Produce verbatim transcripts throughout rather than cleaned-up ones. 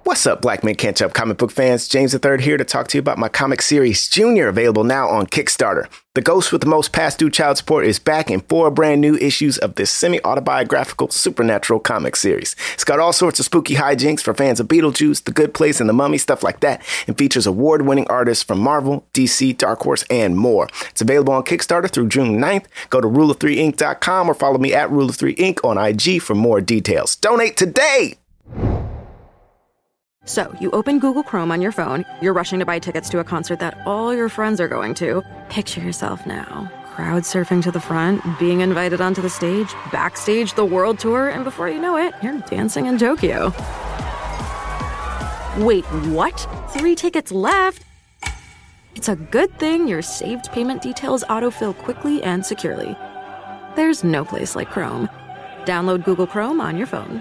What's up, Black Men Can't Jump comic book fans? James the Third here to talk to you about my comic series, Junior, available now on Kickstarter. The ghost with the most past due child support is back in four brand new issues of this semi-autobiographical supernatural comic series. It's got all sorts of spooky hijinks for fans of Beetlejuice, The Good Place, and The Mummy, stuff like that, and features award-winning artists from Marvel, D C, Dark Horse, and more. It's available on Kickstarter through June ninth. Go to rule of three ink dot com or follow me at rule of three ink on I G for more details. Donate today! So, you open Google Chrome on your phone, you're rushing to buy tickets to a concert that all your friends are going to. Picture yourself now, crowd surfing to the front, being invited onto the stage, backstage the world tour, and before you know it, you're dancing in Tokyo. Wait, what? Three tickets left? It's a good thing your saved payment details autofill quickly and securely. There's no place like Chrome. Download Google Chrome on your phone.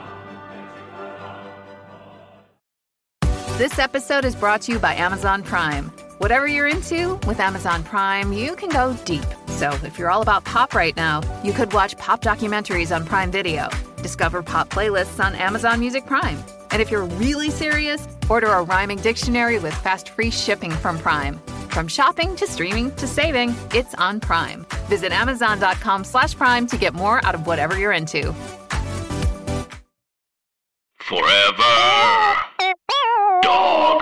This episode is brought to you by Amazon Prime. Whatever you're into, with Amazon Prime, you can go deep. So if you're all about pop right now, you could watch pop documentaries on Prime Video, discover pop playlists on Amazon Music Prime. And if you're really serious, order a rhyming dictionary with fast free shipping from Prime. From shopping to streaming to saving, it's on Prime. Visit amazon.com slash prime to get more out of whatever you're into. Forever. Dog.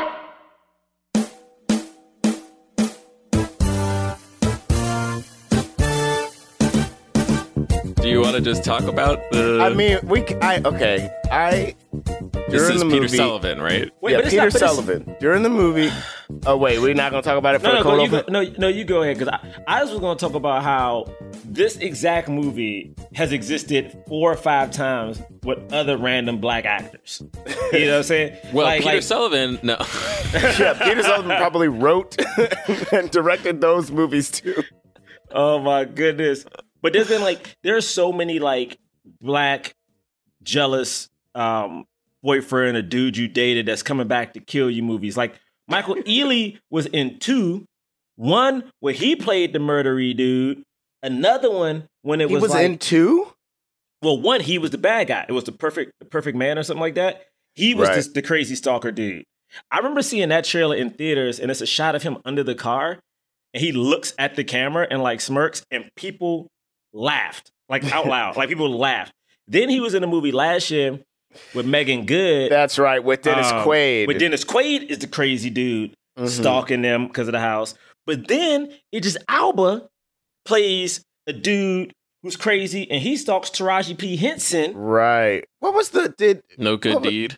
Do you want to just talk about the? I mean, we. I okay. I. This During is the Peter movie, Sullivan, right? Wait, yeah, but it's Peter not- but it's- Sullivan. During the movie. Oh wait, we're not gonna talk about it for No, the no, cold go, you open. go, no, no, you go ahead because I, I just was going to talk about how this exact movie has existed four or five times with other random black actors. You know what I'm saying? Well, Like- Peter like- Sullivan, no. Yeah, Peter Sullivan probably wrote and directed those movies too. Oh my goodness! But there's been like there's so many like black jealous um, boyfriend or dude you dated that's coming back to kill you movies. Like Michael Ealy was in two, one where he played the murdery dude, another one when it He was, was like, in two. well, one he was the bad guy. It was the perfect the perfect man or something like that. He was Right. this, the crazy stalker dude. I remember seeing that trailer in theaters, and it's a shot of him under the car, and he looks at the camera and like smirks, and people laughed like out loud, like people laughed. Then he was in a movie last year with Megan Good. That's right, with Dennis um, Quaid. With Dennis Quaid is the crazy dude Mhm. stalking them because of the house. But then Idris Alba plays a dude who's crazy, and he stalks Taraji P. Henson. Right. What was the did? No good what was- deed.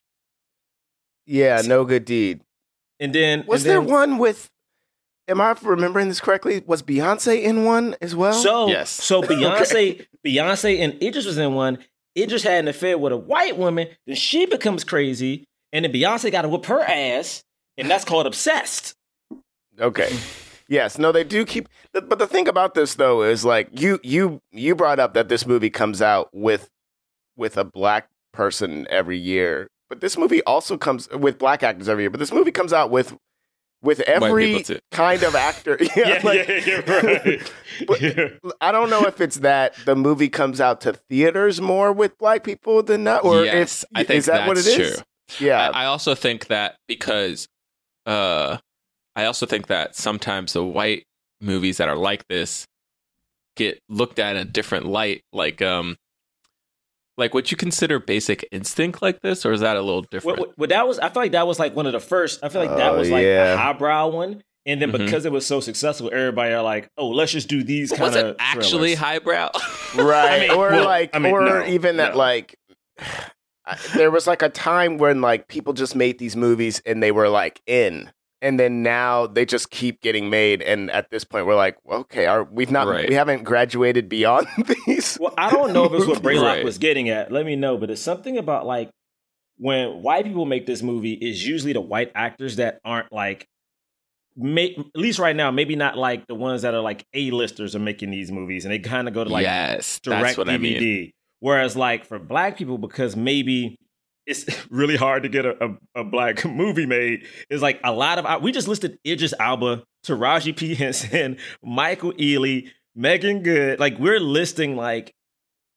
Yeah, no good deed. And then Was and there then- one with? Am I remembering this correctly? Was Beyonce in one as well? So Yes. so Beyonce, Beyonce and Idris was in one. Idris had an affair with a white woman, then she becomes crazy, and then Beyonce got to whip her ass, and that's called obsessed. Okay. Yes. No, they do keep. But the thing about this though is like you you you brought up that this movie comes out with with a black person every year, but this movie also comes with black actors every year. But this movie comes out with with every people too. kind of actor. Yeah, like- you're right. But I don't know if it's that the movie comes out to theaters more with black people than not, or Yes, if I think is that what it that's is? true. Yeah. I, I also think that because, uh, I also think that sometimes the white movies that are like this get looked at in a different light. Like, um, like would you consider Basic Instinct like this, or is that a little different? Well, well, that was. I feel like that was like one of the first. I feel like that Oh, was like yeah. a highbrow one, and then Mhm. because it was so successful, everybody are like, "Oh, let's just do these kind was of it actually highbrow? Right. I mean, or well, like, I mean, or no, even that no. like, I- there was like a time when like people just made these movies and they were like in, and then now they just keep getting made. And at this point, we're like, well, okay, our, we've not, Right. we haven't graduated beyond these. Well, I don't know if it's what Braylock Right. was getting at. Let me know. But it's something about like when white people make this movie, is usually the white actors that aren't like, may, at least right now, maybe not like the ones that are like A-listers are making these movies, and they kind of go to like yes, direct that's what D I V D. mean. Whereas like for black people, because maybe it's really hard to get a, a, a black movie made, is like a lot of, we just listed Idris Alba, Taraji P. Henson, Michael Ealy, Megan Good. Like we're listing like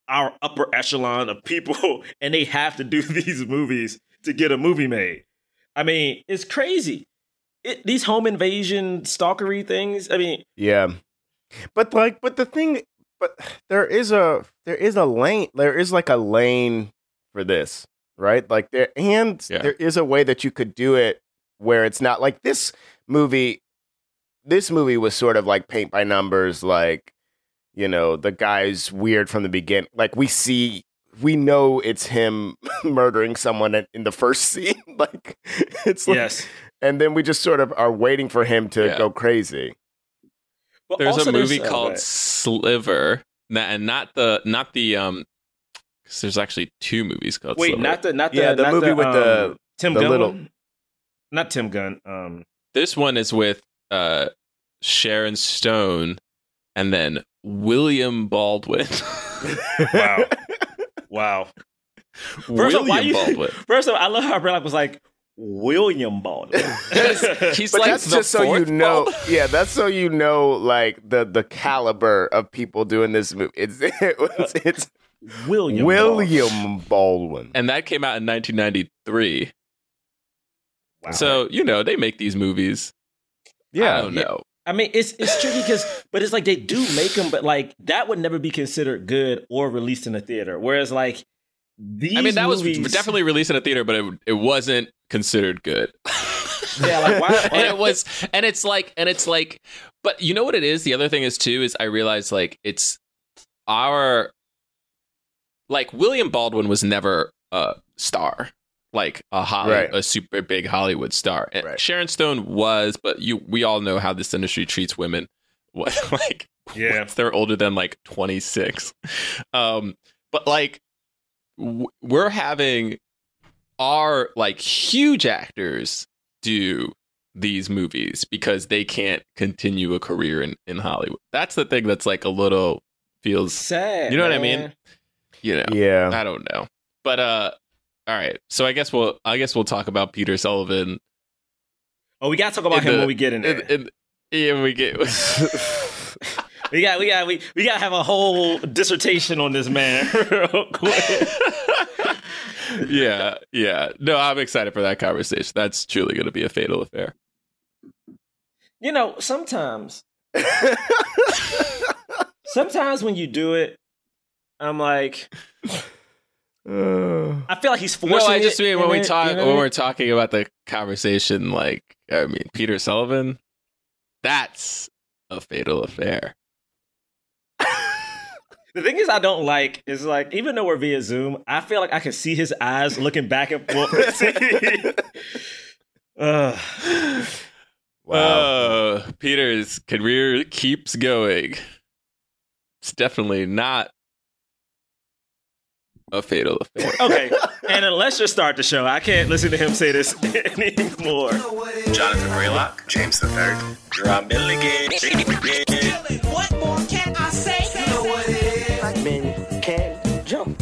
our upper echelon of people, and they have to do these movies to get a movie made. I mean, it's crazy. It, these home invasion stalkery things. I mean, yeah, but like, but the thing, but there is a there is a lane. There is like a lane for this, right? Like there, and Yeah. there is a way that you could do it where it's not like this movie. This movie was sort of like paint by numbers, like, you know, the guy's weird from the beginning. Like we see, we know it's him murdering someone in, in the first scene. Like it's like, yes. and then we just sort of are waiting for him to Yeah. go crazy. But There's also a movie uh, called Sliver, na- and not the not the um. 'Cause there's actually two movies called. Wait, Sliver. not the not the Yeah, the not movie with the- um, Tim the Gunn little- one? Not Tim Gunn. Um, This one is with uh Sharon Stone, and then William Baldwin. wow, wow. First William of all, why you, Baldwin. First of all, I love how Braddock was like William Baldwin. He's But like that's the just so you fourth know. Baldwin. Yeah, that's so you know, like the the caliber of people doing this movie. It's it was, it's William. William Baldwin. And that came out in nineteen ninety-three. Wow. So you know they make these movies. Yeah, I don't know. I mean, it's it's tricky because, but it's like they do make them, but like that would never be considered good or released in a theater. Whereas like these, I mean, that movies, was definitely released in a theater, but it it wasn't considered good. yeah. Like why? and it was, and it's like, and it's like, but you know what it is? The other thing is too is I realized like it's our like William Baldwin was never a star, like a Holly, Right. a super big Hollywood star. And Right. Sharon Stone was, but you we all know how this industry treats women. What like Yeah. once they're older than like twenty-six. Um, but like w- we're having our like huge actors do these movies because they can't continue a career in, in Hollywood. That's the thing that's like a little feels, sad. you know what I man. mean? You know, yeah. I don't know. But uh all right. So I guess we'll I guess we'll talk about Peter Sullivan. Oh, we gotta talk about in him the- when we get in there. in- in- yeah, we get we got, we got, we we gotta have a whole dissertation on this man. Real quick. yeah, yeah. No, I'm excited for that conversation. That's truly going to be a fatal affair. You know, sometimes, sometimes when you do it, I'm like, Uh, I feel like he's forcing No, I it, just mean when and we it- talk you know when what I we're mean? talking about the conversation, like I mean, Peter Sullivan, that's a fatal affair. The thing is, I don't like is like even though we're via Zoom, I feel like I can see his eyes looking back and forth. Ugh. wow. Uh, Peter's career keeps going. It's definitely not a fatal affair. Okay, and then let's just start the show. I can't listen to him say this anymore. Jonathan Braylock, James the Third, Rob Milligan. What more can I say? You know what it is. Black men can't jump.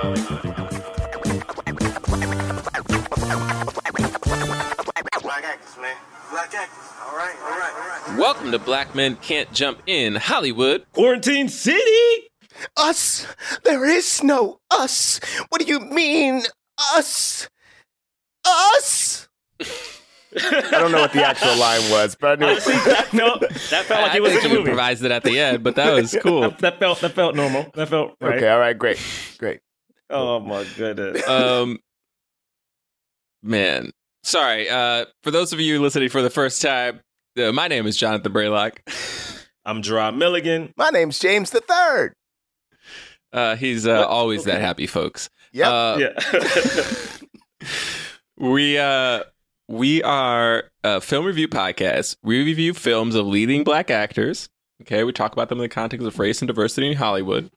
Black actors, man. Black actors. All right, all right, all right. Welcome to Black Men Can't Jump in Hollywood. Quarantine City. Us? There is no us. What do you mean, us? Us? I don't know what the actual line was, but I knew Honestly, that felt that felt like I it was think in you the movie. improvised it at the end, but that was cool. That, that felt that felt normal. That felt right. Okay, all right, great. Great. Oh my goodness. um man sorry uh for those of you listening for the first time, uh, my name is Jonathan Braylock. I'm Gerard Milligan. My name's James the Third. Uh he's uh, What? always Okay. that happy, folks. Yep. uh, Yeah. we uh we are a film review podcast. We review films of leading black actors. Okay, we talk about them in the context of race and diversity in Hollywood.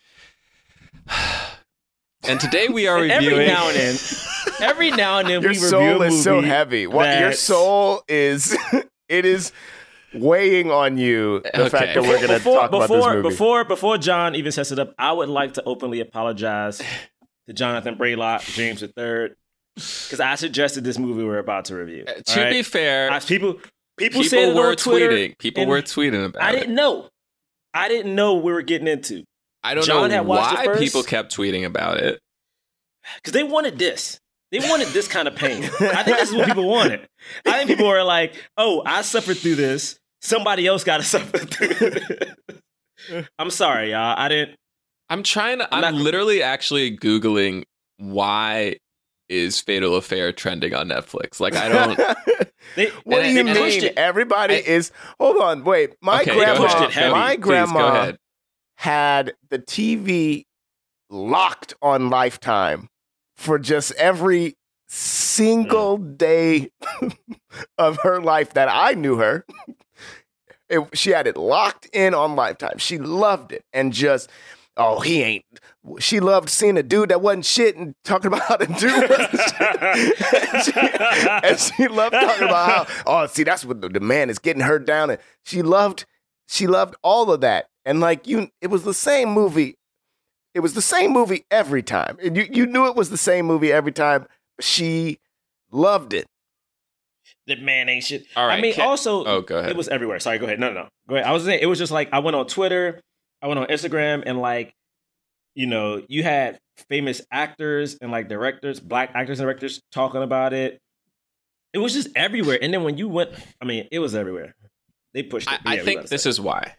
And today we are And reviewing every now and then, every now and then Your we review soul a is so movie heavy. What your that's- soul is it is weighing on you the Okay. fact that we're gonna before, talk about before, this movie. Before, before John even sets it up, I would like to openly apologize to Jonathan Braylock, James the Third, because I suggested this movie we're about to review. Uh, all to right? be fair, I, people, people, people said it were on Twitter, tweeting. People and were tweeting about I it. didn't know. I didn't know what we were getting into. I don't John know had watched why it first. people kept tweeting about it. Because they wanted this. They wanted this kind of pain. I think this is what people wanted. I think people were like, oh, I suffered through this. Somebody else got to suffer through it. I'm sorry, y'all. I didn't. I'm trying to, I'm I'm not- literally actually Googling why is Fatal Affair trending on Netflix. Like, I don't. They, What And- do you and- and mean? it. Everybody I- is. Hold on, wait. My Okay, go grandma, Pushed it heavy. my Please, grandma go ahead. had the T V locked on Lifetime for just every single day of her life that I knew her. It, she had it locked in on Lifetime. She loved it and just, oh, he ain't. She loved seeing a dude that wasn't shit and talking about how the dude was shit. and, she, and she loved talking about how, oh, see, that's what the, the man is getting her down. And she loved, she loved all of that. And like you, it was the same movie. It was the same movie every time. And you, you knew it was the same movie every time. She loved it. The man ain't shit. All right, I mean, can- also, Oh, go ahead. it was everywhere. Sorry, go ahead. No, no, no. Go ahead. I was saying, it was just like, I went on Twitter, I went on Instagram, and like, you know, you had famous actors and like directors, black actors and directors talking about it. It was just everywhere. And then when you went, I mean, it was everywhere. They pushed it. I, I Yeah, we think gotta this say. is why.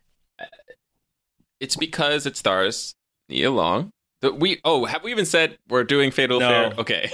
It's because it stars Nia Long. The, we oh, have we even said we're doing Fatal No. Affair? Okay.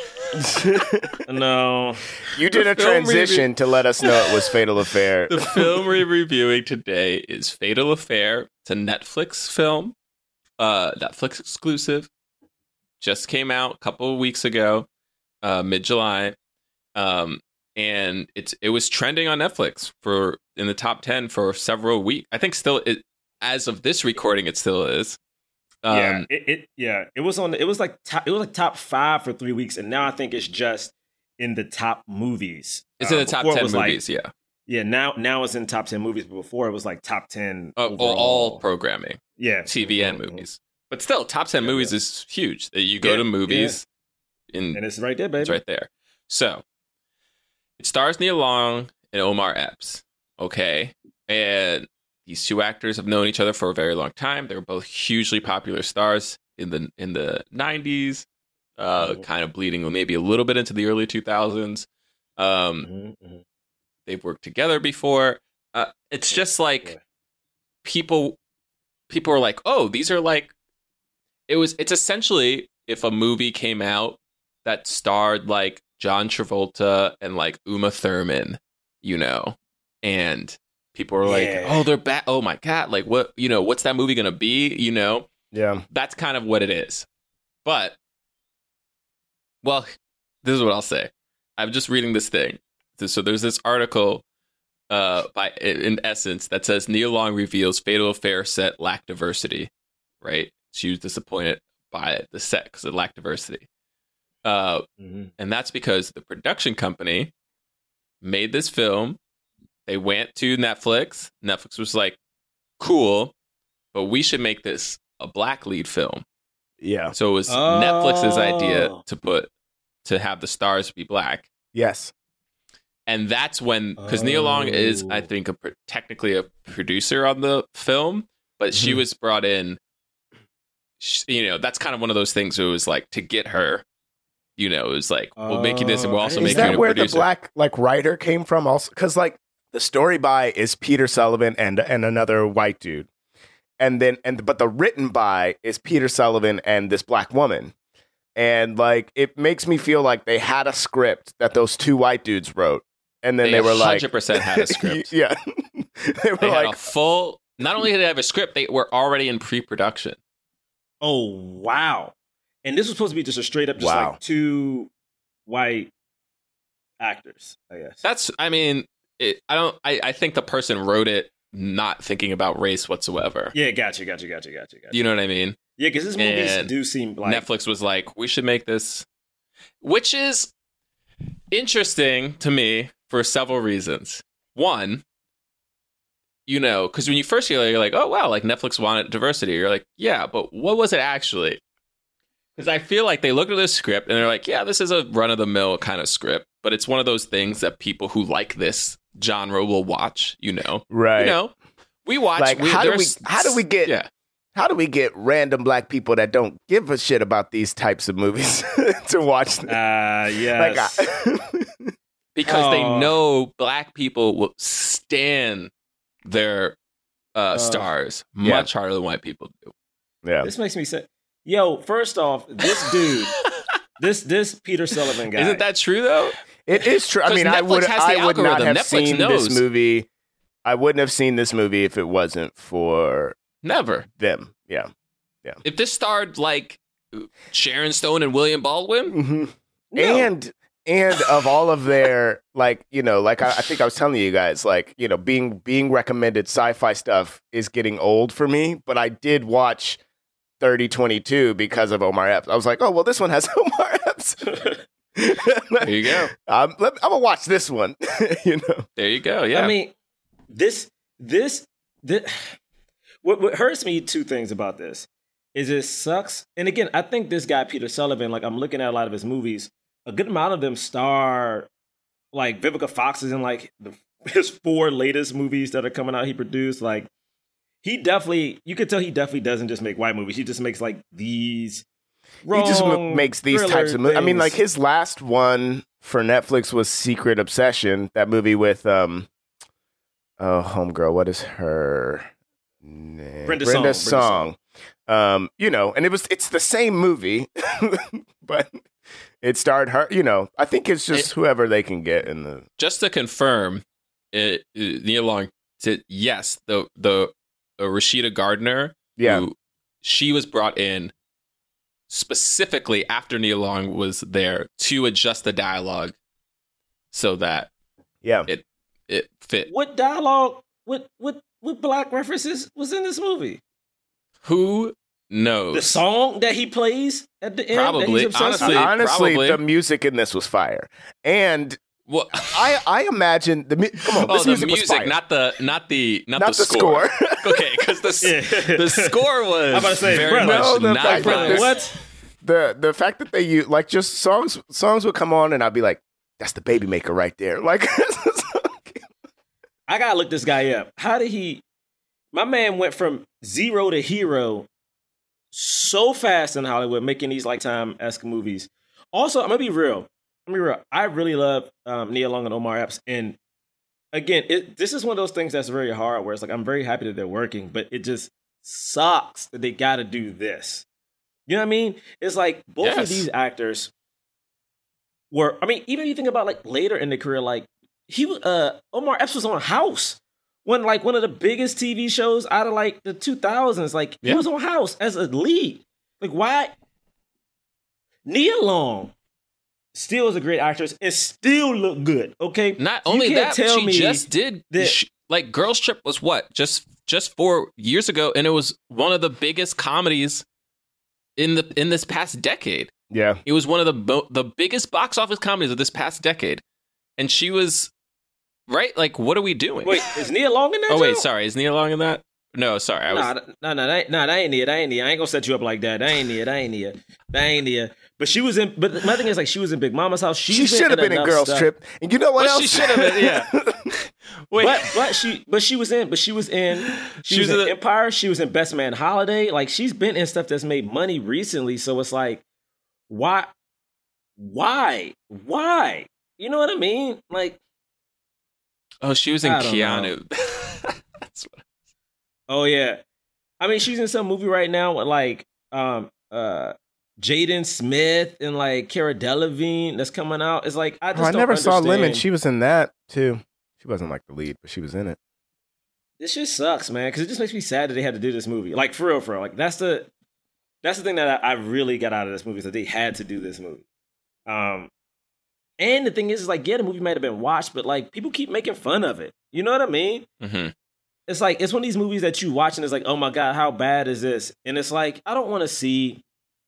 No. You did The a film transition review- to let us know it was Fatal Affair. The film we're reviewing today is Fatal Affair. It's a Netflix film, uh, Netflix exclusive. Just came out a couple of weeks ago, uh, mid July, um, and it's it was trending on Netflix for in the top ten for several weeks. I think still, it, as of this recording, it still is. Um, yeah, it, it yeah, it was on. It was like top, it was like top five for three weeks, and now I think it's just in the top movies. It's in Uh, the top before it ten was like- movies, yeah. yeah, now now it's in top ten movies, but before it was like top ten. Uh, all, overall. all programming, yeah, T V and Mhm. movies. But still, top ten Yeah, movies yeah. is huge. That you go Yeah, to movies, in, and it's right there, baby. it's right there. So, it stars Nia Long and Omar Epps, okay? And these two actors have known each other for a very long time. They were both hugely popular stars in the in the nineties, uh, Mhm. kind of bleeding maybe a little bit into the early two thousands. Um, Mhm, mhm. they've worked together before. Uh, it's just like Yeah. people people are like, oh, these are like it was it's essentially if a movie came out that starred like John Travolta and like Uma Thurman, you know, and people were like, Yeah. oh, they're back. Oh my God. Like what, you know, what's that movie going to be? You know, Yeah. that's kind of what it is. But, well, this is what I'll say. I'm just reading this thing. So there's this article uh, by in essence that says Nia Long reveals Fatal Affair set lacked diversity, right? She was disappointed by the set because it lacked diversity. Uh, Mhm. and that's because the production company made this film. They went to Netflix. Netflix was like, cool, but we should make this a black lead film. Yeah. So it was Oh. Netflix's idea to put to have the stars be black. Yes. And that's when, because Nia Long is, I Oh. think, a, pr- technically a producer on the film, but she Mhm. was brought in. sh- You know, that's kind of one of those things. Where it was like to get her. You know, it was like we'll make you this, and we'll Oh, also I Is make didn't you that a where producer. the black like writer came from? Also, because like the story by is Peter Sullivan and and another white dude, and then and but the written by is Peter Sullivan and this black woman, and like it makes me feel like they had a script that those two white dudes wrote, and then They they, were like, one hundred percent had a script. yeah, they were They had like, a full. Not only did they have a script, they were already in pre-production. Oh wow! And this was supposed to be just a straight up, just Wow. like two white actors, I guess. That's. I mean, it, I don't. I, I think the person wrote it not thinking about race whatsoever. yeah, gotcha, gotcha, gotcha, gotcha, gotcha. You know what I mean? Yeah, because these movies And do seem like Netflix was like, we should make this, which is interesting to me for several reasons. One, you know, because when you first hear it, you're like, oh, wow, like Netflix wanted diversity. You're like, yeah, but what was it actually? Because I feel like they looked at this script and they're like, yeah, this is a run of the mill kind of script, but it's one of those things that people who like this genre will watch, you know. right. You know, we watch. Like, we, how do we there's- how do we get Yeah. how do we get random black people that don't give a shit about these types of movies to watch them? Uh, yes. Like, I, because they Oh. know black people will stand their uh, Uh, stars yeah. much harder than white people do. yeah. This makes me say, yo, first off, this dude, this this Peter Sullivan guy. Isn't that true though? It is true. I 'Cause mean, I Netflix would has the I would not algorithm. have Netflix seen knows. this movie. I wouldn't have seen this movie if it wasn't for Never. them. Yeah. If this starred like Sharon Stone and William Baldwin, Mm-hmm. No. And and of all of their like, you know, like I, I think I was telling you guys, like, you know, being being recommended sci-fi stuff is getting old for me. But I did watch thirty twenty-two because of Omar Epps. I was like, oh well, this one has Omar Epps. there you go. I'm, let, I'm gonna watch this one. You know. There you go. Yeah. I mean, this, this, this what, what hurts me, two things about this, is it sucks. And again, I think this guy, Peter Sullivan, like I'm looking at a lot of his movies, a good amount of them star, like Vivica Fox is in like the, his four latest movies that are coming out he produced. Like, he definitely, you could tell he definitely doesn't just make white movies. He just makes like these He just m- wrong makes these thriller types of movies. I mean, things. like his last one for Netflix was Secret Obsession, that movie with um, oh, homegirl, what is her name? Brenda Brenda Song, Brenda Song. Um, you know, and it was it's the same movie, but it starred her. You know, I think it's just It- whoever they can get in the. just to confirm, it, it, Neil Long said yes. The the uh, Rashida Gardner, Yeah. who, she was brought in specifically after Neil Long was there to adjust the dialogue so that Yeah, it it fit. what dialogue, what what what black references was in this movie? Who knows? The song that he plays at the end. that Probably. he's obsessed Honestly, with? honestly, probably. the music in this was fire, and Well, I I imagine the mu- come on, oh, this the music, music, was fire. not the not the not, Not the, the score. score. Okay, because the s- Yeah. the score was I'm about to say, very brother. much No, the not fact that fine. this- What? the the fact that they use like just songs songs would come on and I'd be like, that's the Baby Maker right there. Like, I gotta look this guy up. How did he? My man went from zero to hero so fast in Hollywood, making these lifetime esque movies. Also, I'm gonna be real. I'm gonna be real. I really love um, Nia Long and Omar Epps, and again, it, this is one of those things that's very hard. Where it's like I'm very happy that they're working, but it just sucks that they got to do this. You know what I mean? It's like both Yes. of these actors were. I mean, even if you think about like later in the career, like he was. Uh, Omar Epps was on House. When like one of the biggest T V shows out of like the two thousands, like Yeah. he was on House as a lead. Like why? Nia Long still is a great actress and still look good. Okay, Not You only can't that, tell she me just did that- she, like Girls Trip was what just just four years ago, and it was one of the biggest comedies in the in this past decade. yeah, It was one of the bo- the biggest box office comedies of this past decade, and she was right. Like, what are we doing? Wait, is Nia Long in that? oh wait, joint? sorry, is Nia Long in that? No, sorry, I was. Nah, th- nah, nah, that, nah, that ain't Nia. That ain't Nia. I ain't gonna set you up like that. That ain't Nia. That ain't Nia. That ain't Nia. But she was in. But my thing is, like, she was in Big Mama's house. She's she should have been in enough Girls stuff. Trip. And you know what But else? she should have been. Yeah. Wait. But but she but she was in. But she was in. She, She was, was in in the- Empire. She was in Best Man Holiday. Like she's been in stuff that's made money recently. So it's like, why, why, why? You know what I mean? Like, Oh, she was in I don't Keanu. That's what. oh yeah. I mean, she's in some movie right now with like um uh Jaden Smith and like Cara Delevingne that's coming out. It's like I just Oh, I don't never saw Lemon. understand. She was in that too. She wasn't like the lead, but she was in it. This just sucks, man, because it just makes me sad that they had to do this movie. Like for real, for real. Like that's the that's the thing that I, I really got out of this movie is that they had to do this movie. Um, and the thing is, is like yeah, the movie might have been watched, but like people keep making fun of it. You know what I mean? Mm-hmm. It's like it's one of these movies that you watch and it's like, oh my god, how bad is this? And it's like I don't want to see.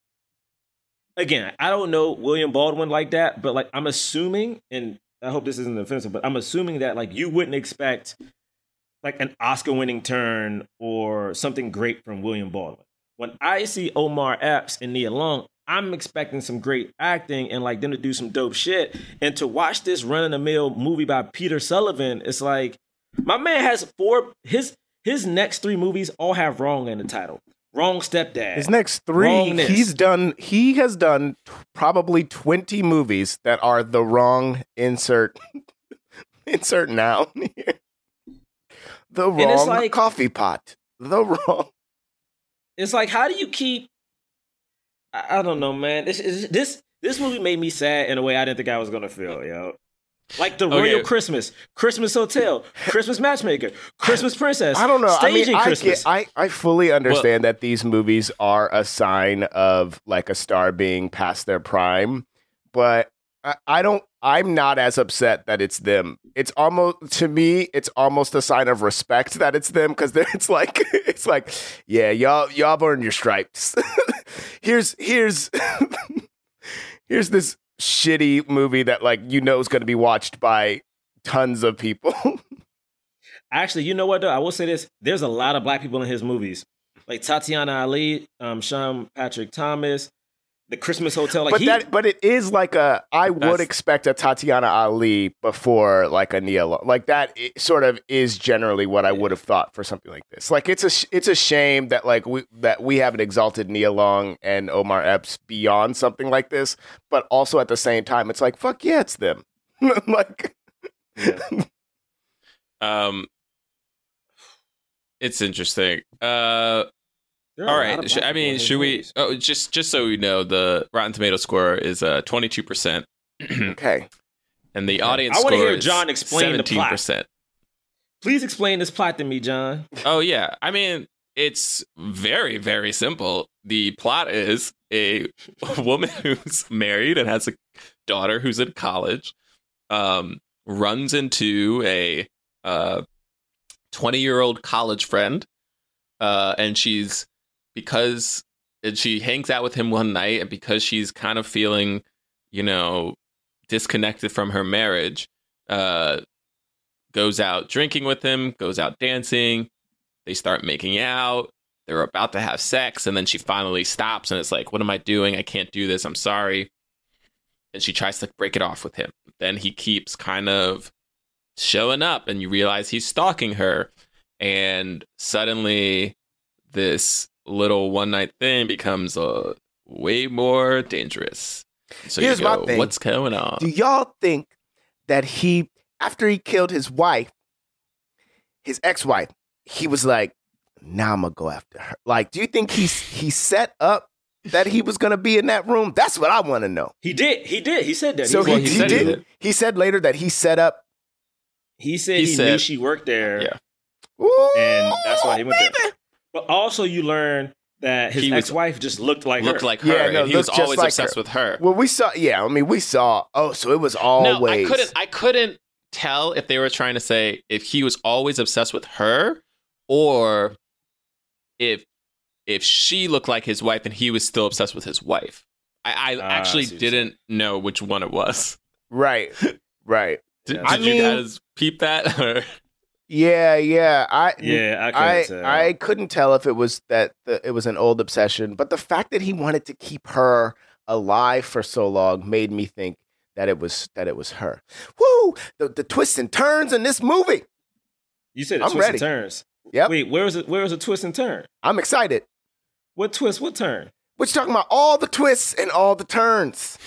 Again, I don't know William Baldwin like that, but like I'm assuming, and I hope this isn't offensive, but I'm assuming that like you wouldn't expect like an Oscar-winning turn or something great from William Baldwin. When I see Omar Epps and Nia Long, I'm expecting some great acting and like them to do some dope shit. And to watch this run-of-the-mill movie by Peter Sullivan, it's like my man has four his his next three movies all have wrong in the title. Wrong stepdad. His next three, Wrongness. he's done. He has done t- probably twenty movies that are the wrong insert. insert noun here. The And it's wrong like- coffee pot. The wrong. It's like, how do you keep? I, I don't know, man. This is this this movie made me sad in a way I didn't think I was gonna feel, yo. Like the Okay. Royal Christmas, Christmas Hotel, Christmas Matchmaker, Christmas Princess. I don't know. I mean, Staging I, Christmas. get, I I fully understand that these movies are a sign of like a star being past their prime, but I, I don't. I'm not as upset that it's them. It's almost to me, it's almost a sign of respect that it's them because it's like it's like, yeah, y'all y'all earned your stripes. here's here's here's this shitty movie that like you know is going to be watched by tons of people. Actually, you know what? Though I will say this: there's a lot of black people in his movies, like Tatiana Ali, um, Sean Patrick Thomas, The Christmas Hotel. Like but he, that, but it is like a. I would That's- expect a Tatiana Ali before like a Nia Long. Like that i- sort of is generally what I would have thought for something like this. Like it's a sh- it's a shame that like we that we haven't exalted Nia Long and Omar Epps beyond something like this. But also at the same time, it's like fuck yeah, it's them. like Um, it's interesting. Uh, there are all a lot right. of Sh- black I people in mean, his should we? movies. Oh, just just so we know, the Rotten Tomato score is uh twenty two percent, okay, and the audience I wanna score hear is John explain the seventeen plot. percent. Please explain this plot to me, John. Oh yeah, I mean it's very very simple. The plot is a woman who's married and has a daughter who's in college, um, runs into a uh twenty year old college friend, uh, and she's because and she hangs out with him one night, and because she's kind of feeling, you know, disconnected from her marriage, uh. goes out drinking with him, goes out dancing. They start making out. They're about to have sex. And then she finally stops and it's like, what am I doing? I can't do this. I'm sorry. And she tries to break it off with him. Then he keeps kind of showing up and you realize he's stalking her. And suddenly this little one night thing becomes uh, way more dangerous. So Here's you go, my thing. what's going on? do y'all think that he after he killed his wife, his ex-wife, he was like, now I'm gonna go after her. Like, do you think he's he set up that he was gonna be in that room? That's what I want to know. He did. He did. He said that. So he, he, he he said he did. did. He said later that he set up. he said He he, said- knew she worked there, Yeah. Ooh, and that's why he went there. baby. But also, you learn that his He was- ex-wife just looked like Looked her. like her. Yeah, no, and he was looked just always like obsessed her. with her. Well, we saw. Yeah, I mean, we saw. Oh, so it was always. No, I couldn't. I couldn't tell if they were trying to say if he was always obsessed with her, or if if she looked like his wife and he was still obsessed with his wife. I, I Ah, I actually see what you're didn't know which one it was. Right. Right. Did, Yeah. did I you mean- guys peep that? Or- Yeah. Yeah. I. Yeah, I I, couldn't tell. I couldn't tell if it was that the, it was an old obsession, but the fact that he wanted to keep her alive for so long made me think that it was that it was her. Woo! The, the twists and turns in this movie. You said the I'm twists ready. and turns. Yep. Wait, where was it? Where was a twist and turn? I'm excited. What twist? What turn? We're talking about all the twists and all the turns.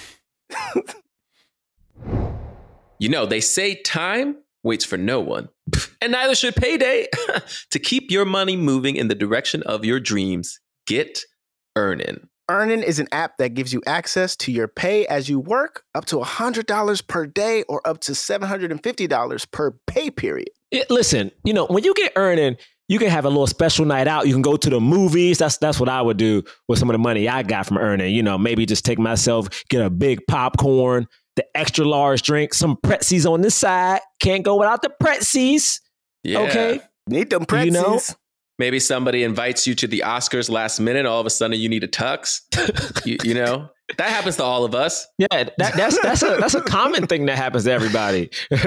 You know, they say time waits for no one, and neither should payday. To keep your money moving in the direction of your dreams, get Earnin. Earnin is an app that gives you access to your pay as you work, up to one hundred dollars per day or up to seven hundred fifty dollars per pay period. It- listen, you know, when you get earning, you can have a little special night out. You can go to the movies. That's that's what I would do with some of the money I got from earning. You know, maybe just take myself, get a big popcorn, the extra large drink, some pretzels on this side. Can't go without the pretzels. Yeah. Okay. Need them You pretzels. know? Maybe somebody invites you to the Oscars last minute. All of a sudden, you need a tux. you, you know, that happens to all of us. Yeah, that, that's that's a that's a common thing that happens to everybody.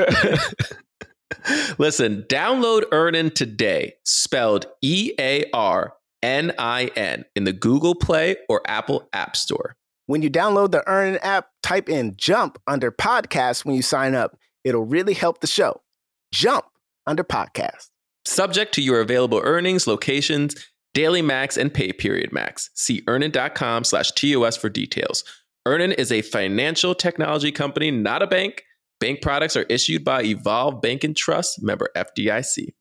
Listen, download Earnin today, spelled E A R N I N, in the Google Play or Apple App Store. When you download the Earnin app, type in Jump under podcast when you sign up. It'll really help the show. Jump under podcast. Subject to your available earnings, locations, Daily Max, and Pay Period Max. See earnin.com slash TOS for details. Earnin is a financial technology company, not a bank. Bank products are issued by Evolve Bank and Trust, member F D I C.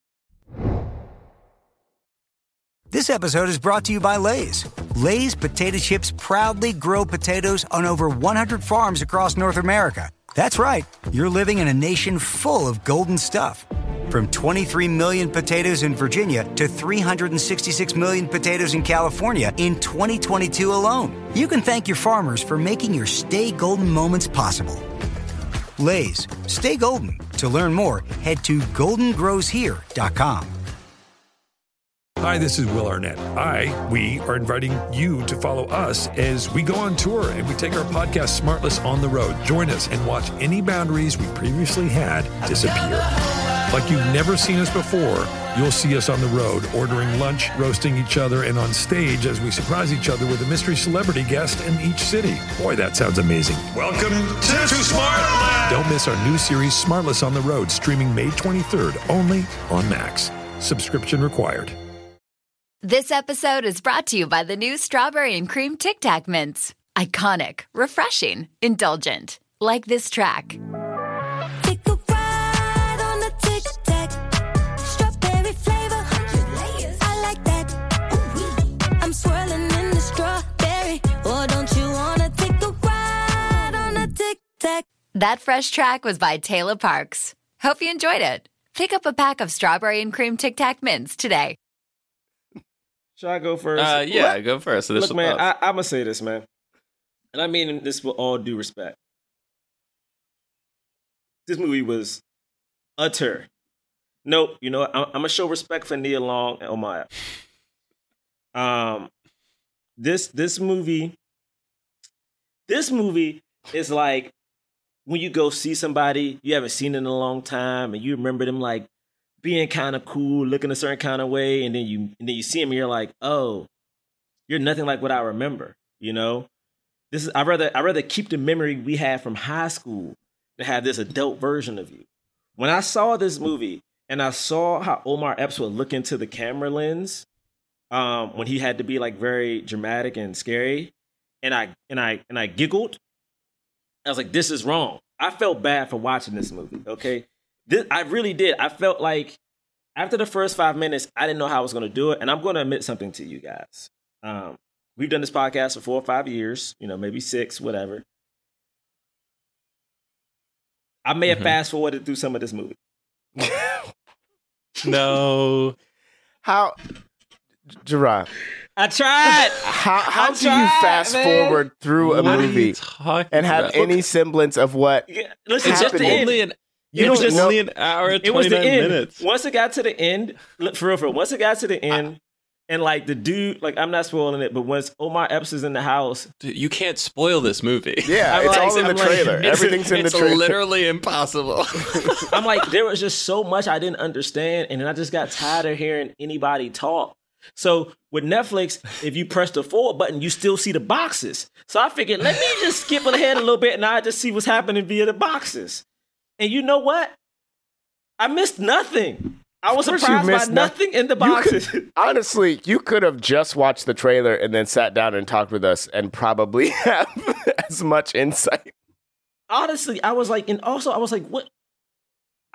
This episode is brought to you by Lay's. Lay's potato chips proudly grow potatoes on over one hundred farms across North America. That's right. You're living in a nation full of golden stuff. From twenty-three million potatoes in Virginia to three hundred sixty-six million potatoes in California in twenty twenty-two alone. You can thank your farmers for making your Stay Golden moments possible. Lay's, stay golden. To learn more, head to golden grows here dot com. Hi, this is Will Arnett. I, we are inviting you to follow us as we go on tour and we take our podcast Smartless on the road. Join us and watch any boundaries we previously had disappear. Like you've never seen us before, you'll see us on the road, ordering lunch, roasting each other, and on stage as we surprise each other with a mystery celebrity guest in each city. Boy, that sounds amazing. Welcome to, to Smartland! Don't miss our new series, Smartless on the Road, streaming May twenty-third, only on Max. Subscription required. This episode is brought to you by the new Strawberry and Cream Tic Tac Mints. Iconic, refreshing, indulgent. Like this track. Take a ride on the Tic Tac. Strawberry flavor. I like that. I'm swirling in the strawberry. Oh, don't you wanna take a ride on the Tic Tac? That fresh track was by Taylor Parks. Hope you enjoyed it. Pick up a pack of Strawberry and Cream Tic Tac Mints today. Should I go first? Uh, yeah, Look, go first. So this look, man, I, I'm gonna say this, man, and I mean this with all due respect. This movie was utter. Nope, you know what? I'm, I'm gonna show respect for Nia Long and Omaya. Um, this this movie, this movie is like when you go see somebody you haven't seen in a long time, and you remember them like being kind of cool, looking a certain kind of way, and then you and then you see him and you're like, oh, you're nothing like what I remember. You know, this is I rather I rather keep the memory we had from high school than have this adult version of you. When I saw this movie and I saw how Omar Epps would look into the camera lens, um, when he had to be like very dramatic and scary, and I and I and I giggled, I was like, this is wrong. I felt bad for watching this movie. Okay. This, I really did. I felt like after the first five minutes, I didn't know how I was going to do it. And I'm going to admit something to you guys. Um, we've done this podcast for four or five years, you know, maybe six, whatever. I may have mm-hmm. fast forwarded through some of this movie. No. How, Gerard? I tried. How how I do tried, you fast man. forward through a What are you movie talking and have about? any semblance of what Yeah, listen, It's just the end. only an You it was don't just know- only an hour and It was the twenty-nine end. minutes. Once it got to the end, look, for real, for real, once it got to the end, and like the dude, like I'm not spoiling it, but once Omar Epps is in the house, Dude, you can't spoil this movie. Yeah, I'm it's like- all in the I'm like- trailer. it's- Everything's in the It's trailer. literally impossible. I'm like, there was just so much I didn't understand, and then I just got tired of hearing anybody talk. So with Netflix, if you press the forward button, you still see the boxes. So I figured, let me just skip ahead a little bit, and I just see what's happening via the boxes. And you know what? I missed nothing. I was Of course you surprised by missed nothing in the You boxes. could- honestly, you could have just watched the trailer and then sat down and talked with us and probably have as much insight. Honestly, I was like, and also I was like, what? I,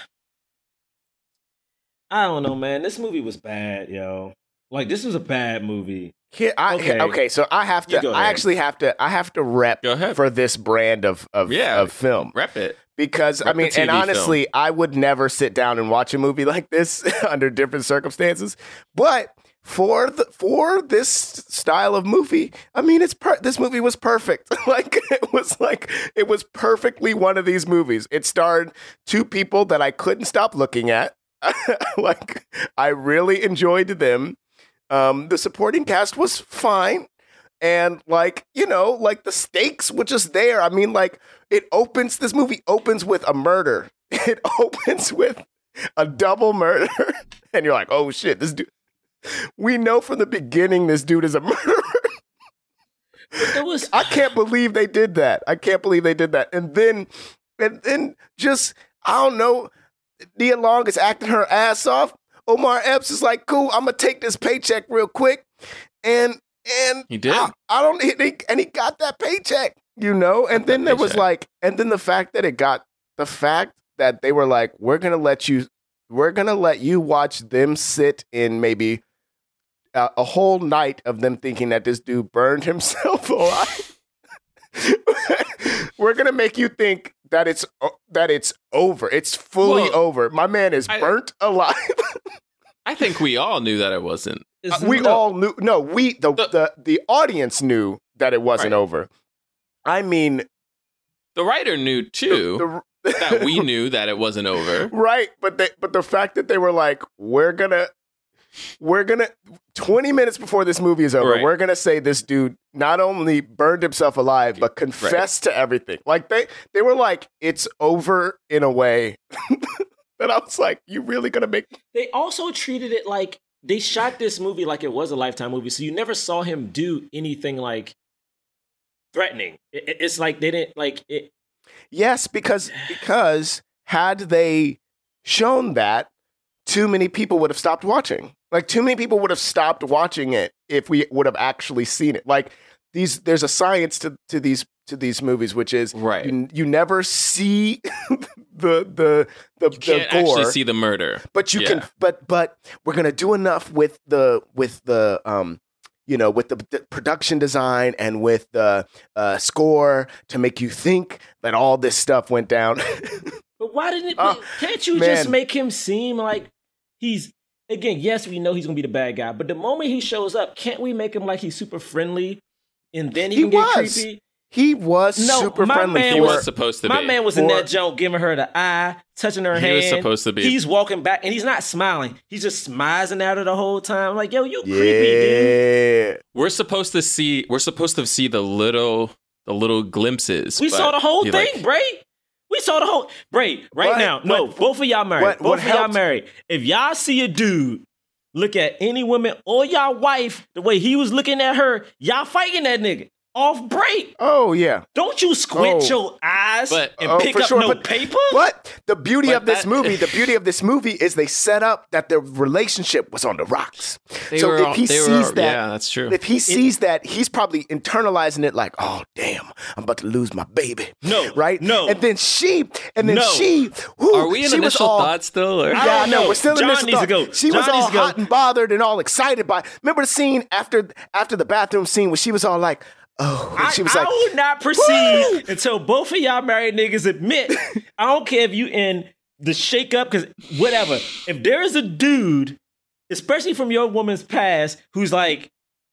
I don't know, man. This movie was bad, yo. Like, this was a bad movie. Here, I, Okay. okay. so I have You to. go I ahead. actually have to. I have to rep Go ahead. for this brand of of, Yeah. of film Rep it. because I Rep the mean, T V and honestly, film. I would never sit down and watch a movie like this under different circumstances. But for the for this style of movie, I mean, it's per- this movie was perfect. Like it was like it was perfectly one of these movies. It starred two people that I couldn't stop looking at. Like I really enjoyed them. Um, the supporting cast was fine. And like, you know, like the stakes were just there. I mean, like it opens, this movie opens with a murder. It opens with a double murder. And you're like, oh shit, this dude, we know from the beginning this dude is a murderer. It was. I can't believe they did that. I can't believe they did that. And then, and then just, I don't know, Nia Long is acting her ass off. Omar Epps is like, cool, I'm gonna take this paycheck real quick, and and he did. I, I don't, he, and he got that paycheck, you know. And then there was like, and then the fact that it got the fact that they were like, we're gonna let you, we're gonna let you watch them sit in maybe a, a whole night of them thinking that this dude burned himself alive. We're gonna make you think that it's that it's over. It's fully Well, over. My man is I- burnt alive. I think we all knew that it wasn't. Uh, we all knew. No, we the the the audience knew that it wasn't Right. over. I mean, The writer knew too that we knew that it wasn't over. right? But they, but the fact that they were like, we're gonna, we're gonna, twenty minutes before this movie is over, Right. we're gonna say this dude not only burned himself alive but confessed to everything. Like they they were like, it's over in a way that I was like, you really gonna make? They also treated it like they shot this movie like it was a Lifetime movie, so you never saw him do anything like threatening. It, it- it's like they didn't like it. Yes, because because had they shown that, too many people would have stopped watching. Like too many people would have stopped watching it if we would have actually seen it. Like these, there's a science to, to these to these movies, which is right. You, you never see the the the, You can't the gore, actually see the murder, but you Yeah. can. But but we're gonna do enough with the with the um. You know, with the, the production design and with the uh, score to make you think that all this stuff went down. But why didn't it? Oh, can't you man. just make him seem like he's again? Yes, we know he's gonna be the bad guy, but the moment he shows up, can't we make him like he's super friendly, and then he, He can get was. creepy? He was No, super my friendly. man He for, was supposed to My be. man was in For- that joke, giving her the eye, touching her He hand. was supposed to be. He's walking back, and he's not smiling. He's just smizing at her the whole time. Like, yo, you creepy, dude. yeah. We're supposed to see. We're supposed to see the little, the little glimpses. We but saw the whole he, thing, like, Bray. We saw the whole Bray right What- now. No, what- both of y'all married. what- both what of y'all helped- married. If y'all see a dude look at any woman or y'all wife the way he was looking at her, y'all fighting that nigga off break. Oh yeah. Don't you squint Oh. your eyes But- and Oh, pick for up sure, no but- paper? But the beauty But of this that- movie, the beauty of this movie is they set up that their relationship was on the rocks. They so were if all- he they were sees all- that, yeah, that's true. If he sees that, he's probably internalizing it like, oh damn, I'm about to lose my baby. No, right? no. And then she, and then No. she, whew, Are we in she was initial all, thoughts still? Or? I Yeah, don't no, know. we're still in John initial needs to thought. go. She John was all needs to go. hot and bothered and all excited by. Remember the scene after after the bathroom scene where she was all like, oh, and I, she was I like, would not proceed until both of y'all married niggas admit. I don't care if you in the shake up, because whatever. If there is a dude, especially from your woman's past, who's like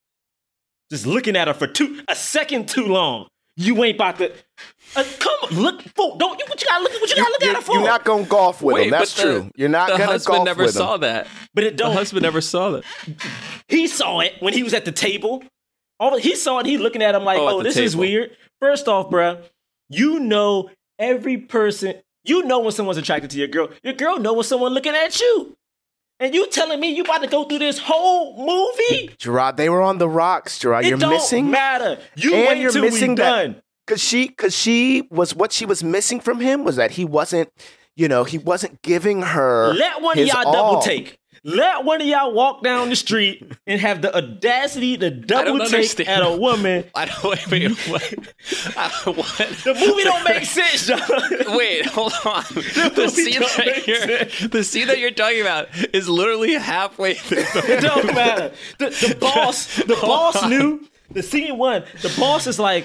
just looking at her for two a second too long, you ain't about to. Uh, come on, look, fool, don't you? What you gotta look? What you gotta look you, at her for? you're not gonna golf with Wait, him. That's but the- true. You're not the gonna husband golf never with saw him. that. but it The don't. husband never saw that. He saw it when he was at the table. All he saw it. He looking at him like, Oh, at "Oh, the this is table. weird." First off, bruh, you know every person. You know when someone's attracted to your girl. Your girl know when someone looking at you. And you telling me you about to go through this whole movie? Gerard, they were on the rocks, Gerard. It You're don't missing. matter. You and wait you're till missing we that, done. Cause she, cause she was what she was missing from him was that he wasn't, you know, he wasn't giving her. Let one of his y'all all. double take. Let one of y'all walk down the street and have the audacity to double take understand. at a woman. I don't wait. Wait. What? I don't, what? The movie don't make sense, John. Wait, hold on. The, movie scene don't that make you're, the scene that you're talking about is literally halfway through. The It don't matter. The, the boss, the boss knew. The scene one, the boss is like,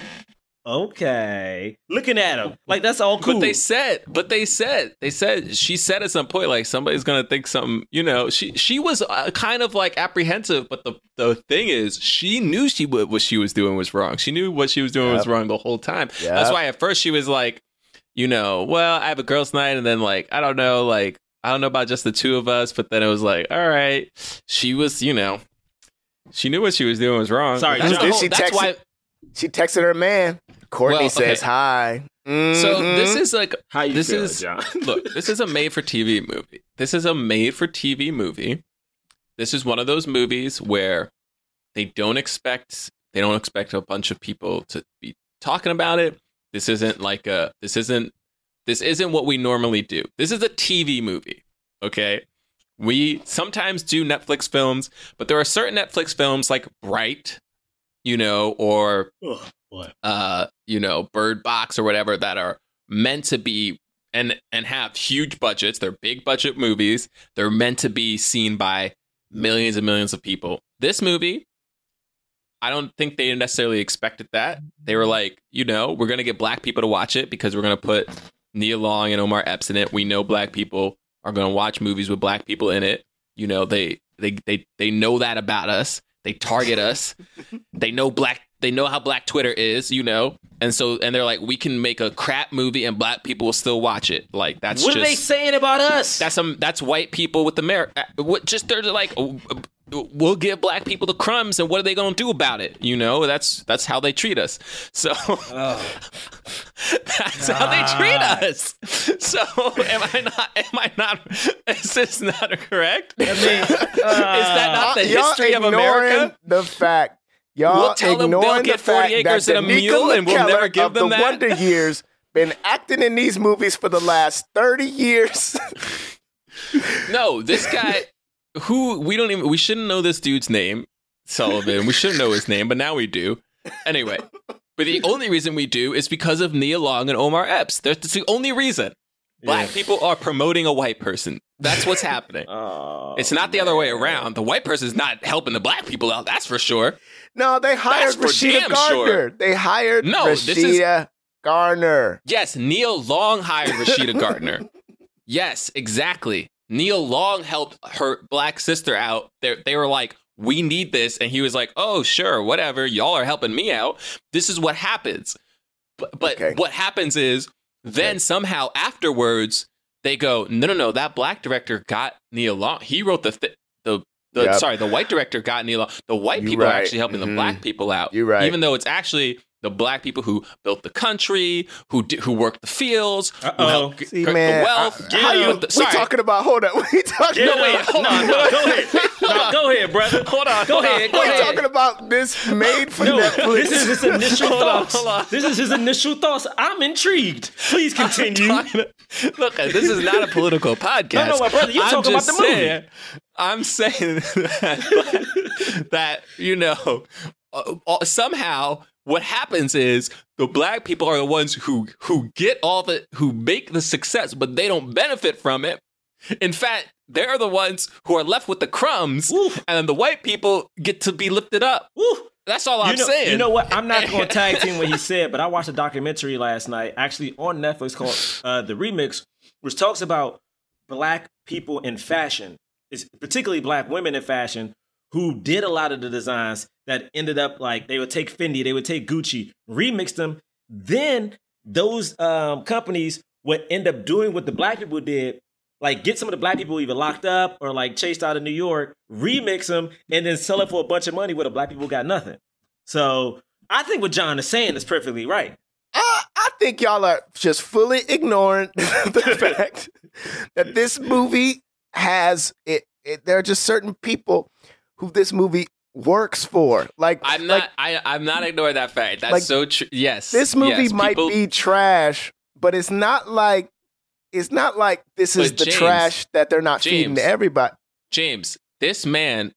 okay, looking at him like that's all cool. But they said, but they said, they said, she said at some point, like somebody's gonna think something. You know, she she was uh, kind of like apprehensive, but the the thing is, she knew she would, what she was doing was wrong. She knew what she was doing Yep. was wrong the whole time. Yep. That's why at first she was like, you know, well, I have a girls' night, and then like I don't know, like I don't know about just the two of us, but then it was like, all right, she was, you know, she knew what she was doing was wrong. Sorry, that's, John. the Then whole, she that's texted, why. she texted her man. Courtney Well, says okay. hi. So Mhm. this is like How you this feeling, is John? look, this is a made for T V movie. This is a made for T V movie. This is one of those movies where they don't expect they don't expect a bunch of people to be talking about it. This isn't like a this isn't this isn't what we normally do. This is a T V movie, okay? We sometimes do Netflix films, but there are certain Netflix films like Bright, you know, or Ugh, boy. uh, you know, Bird Box or whatever that are meant to be and and have huge budgets. They're big budget movies. They're meant to be seen by millions and millions of people. This movie, I don't think they necessarily expected that. They were like, you know, we're going to get black people to watch it because we're going to put Nia Long and Omar Epps in it. We know black people are going to watch movies with black people in it. You know, they they they they know that about us. They target us. They know black. They know how black Twitter is, you know, and so and they're like, we can make a crap movie and black people will still watch it. Like that's what just, are they saying about us? That's some that's white people with America. What just they're like, oh, we'll give black people the crumbs, and what are they going to do about it? You know, that's that's how they treat us. So oh. that's how they treat us. So am I not? Am I not? Is this not correct? I mean, uh, is that not the y'all history of ignoring America? The fact y'all We'll tell them ignoring they'll get the fact forty acres that and a Danica mule, and we'll McKellar never give of them the that? Wonder Years been acting in these movies for the last thirty years. No, this guy who we don't even we shouldn't know this dude's name, Sullivan. We shouldn't know his name, but now we do. Anyway, but the only reason we do is because of Nia Long and Omar Epps. That's the only reason. Black Yeah. people are promoting a white person. That's what's happening. Oh, it's not the other way around. The white person's not helping the black people out. That's for sure. No, they hired That's for Rashida damn Gardner. sure. They hired No, this is- Rashida Gardner. Yes, Neil Long hired Rashida Gardner. Yes, exactly. Neil Long helped her black sister out. They they were like, we need this. And he was like, oh, sure, whatever. Y'all are helping me out. This is what happens. But, but Okay. what happens is then Okay. somehow afterwards, they go, no, no, no, that black director got Neil Long. He wrote the, th- the, the Yep. sorry, the white director got Neil Long. The white You people right. are actually helping Mhm. the black people out. You right. Even though it's actually the black people who built the country, who di- who worked the fields, who Uh-oh. helped g- See, g- man, the wealth. I- how you, But the- we sorry. talking about, hold up, we talking Yeah, about, wait, hold on. No, go ahead. No, go ahead, brother. Hold on. Go hold ahead. On, Go we ahead. talking about this made for No, Netflix. this is his initial Hold on, thoughts. hold on. This is his initial thoughts. I'm intrigued. Please continue. Look, this is not a political podcast. No, no, my brother, you're I'm talking about just the movie. saying, I'm saying that, that you know, uh, uh, somehow what happens is the black people are the ones who who get all the who make the success, but they don't benefit from it. In fact, they're the ones who are left with the crumbs, Oof. and the white people get to be lifted up. Oof. That's all I'm you know, saying. You know what? I'm not going to tag team what he said, but I watched a documentary last night, actually on Netflix, called uh, The Remix, which talks about black people in fashion, it's particularly black women in fashion, who did a lot of the designs that ended up like they would take Fendi, they would take Gucci, remix them. Then those um, companies would end up doing what the black people did, like get some of the black people either locked up or like chased out of New York, remix them, and then sell it for a bunch of money where the black people got nothing. So I think what John is saying is perfectly right. I, I think y'all are just fully ignoring the fact that this movie has it, it. There are just certain people who this movie works for. Like I'm not. like, I, I'm not ignoring that fact. That's Like, so true. Yes, this movie yes, might people- be trash, but it's not like it's not like this is But the James, trash that they're not feeding James. to everybody. James, this man,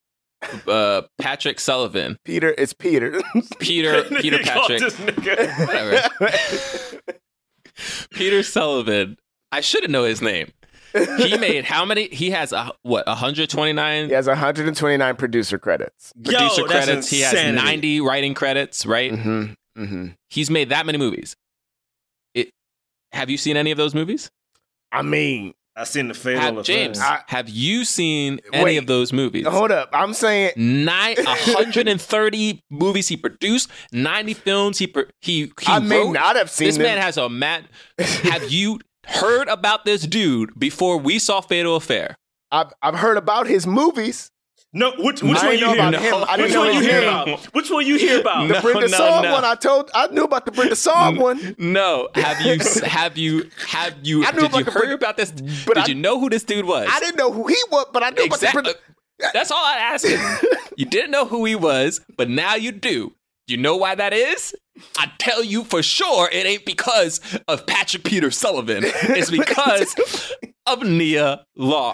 uh, Patrick Sullivan, Peter, it's Peter. Peter, Peter He called Patrick, this nigga. whatever. Peter Sullivan. I should know his name. He made how many? He has a what? one hundred twenty-nine He has one hundred twenty-nine producer credits. producer Yo, that's credits. He has insanity. ninety writing credits. Right? Mm-hmm. Mm-hmm. He's made that many movies. It. Have you seen any of those movies? I mean, I seen the Fatal Have, Affair. James, I- have you seen any Wait. of those movies? hold up. I'm saying Nine, one hundred thirty movies he produced, ninety films he pro- he he I may wrote. not have seen This them. man has a mat. Have you heard about this dude before we saw Fatal Affair? I've I've heard about his movies. No, which, which I one didn't you know hear about about? him. I didn't Which know one you his hear name. about? Which one you hear about? The No, Brenda no, Song no. one. I told. I knew about the Brenda Song one. No. Have you have you have you I knew did you about the- heard about this? but Did I- you know who this dude was? I didn't know who he was, but I knew Exactly. about the Brenda. That's all I asked him. You didn't know who he was, but now you do. You know why that is? I tell you for sure it ain't because of Patrick Peter Sullivan. It's because of Nia Long.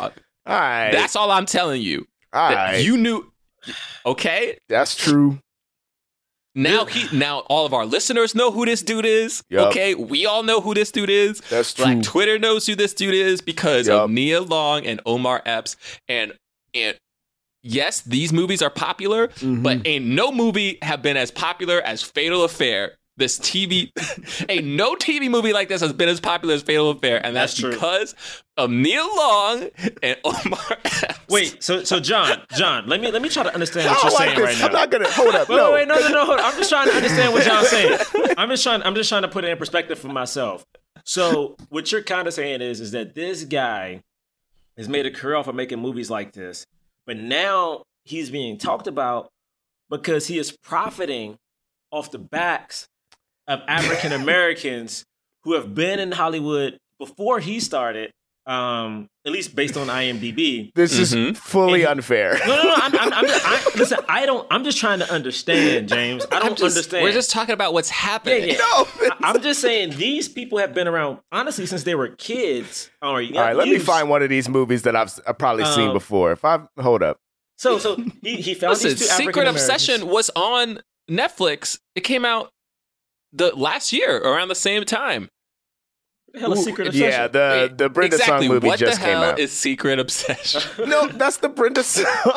All right. That's all I'm telling you. All that right. You knew. Okay. That's true. Now he now all of our listeners know who this dude is. Yep. Okay, we all know who this dude is. That's true. Like Twitter knows who this dude is because Yep. of Nia Long and Omar Epps. And and yes, these movies are popular, Mm-hmm. but ain't no movie have been as popular as Fatal Affair. This T V, ain't no T V movie like this has been as popular as Fatal Affair, and that's, That's true. because of Nia Long and Omar Epps. Wait, so so John, John, let me let me try to understand what I you're don't like saying this. right now. I'm not gonna hold up. Wait, no. wait, wait, no, no, no, hold on. I'm just trying to understand what John's saying. I'm just trying. I'm just trying to put it in perspective for myself. So what you're kind of saying is, is that this guy has made a career off of making movies like this, but now he's being talked about because he is profiting off the backs of African Americans who have been in Hollywood before he started. Um, at least based on IMDb. This Mm-hmm. is fully And- unfair. No, no, no. I'm, I'm, I'm just, I, listen, I don't. I'm just trying to understand, James. I don't I'm just- understand. We're just talking about what's yeah, happening. yeah. No. I, I'm just saying these people have been around honestly since they were kids. Or All right, let me find one of these movies that I've, I've probably seen Um, before. If I hold up, So, so he he found Listen, these two Secret African-Americans. Obsession was on Netflix. It came out the last year around the same time. What the hell is Secret Obsession? yeah, the Wait, the Brenda exactly. Song movie what just the came hell out. is Secret Obsession? No, that's the Brenda Song.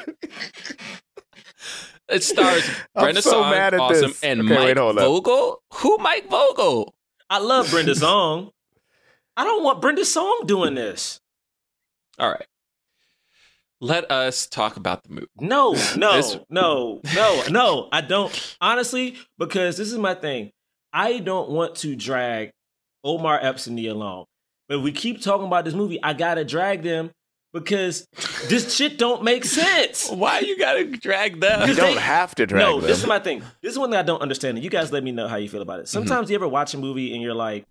It stars I'm Brenda so Song, mad at awesome, this. and Okay, Mike wait, hold up. Vogel. Who Mike Vogel? I love Brenda Song. I don't want Brenda Song doing this. All right. Let us talk about the movie. No, no, This- no, no, no. I don't. Honestly, because this is my thing. I don't want to drag Omar Epps and Nia Long. But we keep talking about this movie. I gotta drag them because this shit don't make sense. Why you gotta drag them? You don't have to drag No, them. this is my thing. This is one that I don't understand. And you guys let me know how you feel about it. Sometimes you ever watch a movie and you're like,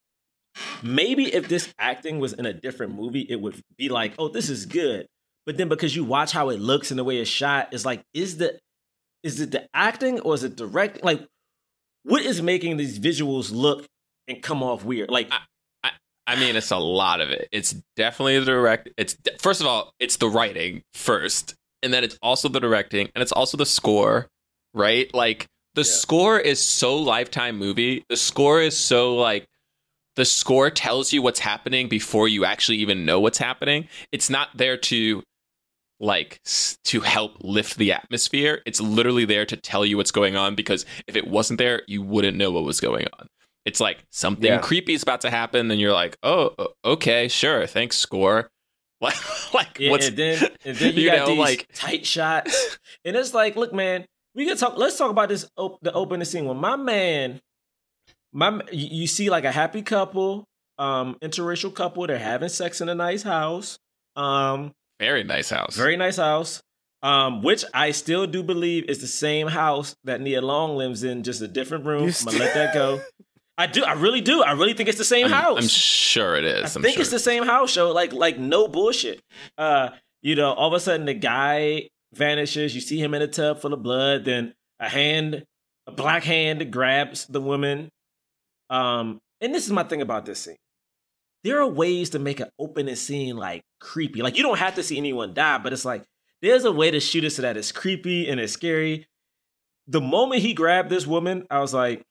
maybe if this acting was in a different movie, it would be like, oh, this is good. But then because you watch how it looks and the way it's shot, it's like, is the is it the acting or is it direct? Like, what is making these visuals look and come off weird? Like, I, I mean, it's a lot of it. It's definitely the direct. It's first of all, it's the writing first, and then it's also the directing, and it's also the score, right? Like the Yeah. score is so Lifetime movie. The score is so like the score tells you what's happening before you actually even know what's happening. It's not there to like s- to help lift the atmosphere. It's literally there to tell you what's going on, because if it wasn't there, you wouldn't know what was going on. It's like something Yeah. creepy is about to happen, and you're like, "Oh, o- okay, sure, thanks, score." Like, like yeah, what's and then and then you, you got know, these like- tight shots, and it's like, look, man, we can talk. Let's talk about this. Op- the opening scene when my man, my ma- you you see like a happy couple, um, interracial couple. They're having sex in a nice house. Um, very nice house. Very nice house. Um, which I still do believe is the same house that Nia Long lives in, just a different room. You I'm gonna let that go. I do. I really do. I really think it's the same I'm, house. I'm sure it is. I I'm think sure it's the same house show. Like, like no bullshit. Uh, you know, all of a sudden the guy vanishes. You see him in a tub full of blood. Then a hand, a black hand, grabs the woman. Um, and this is my thing about this scene. There are ways to make an opening scene like creepy. Like you don't have to see anyone die, but it's like there's a way to shoot it so that it's creepy and it's scary. The moment he grabbed this woman, I was like,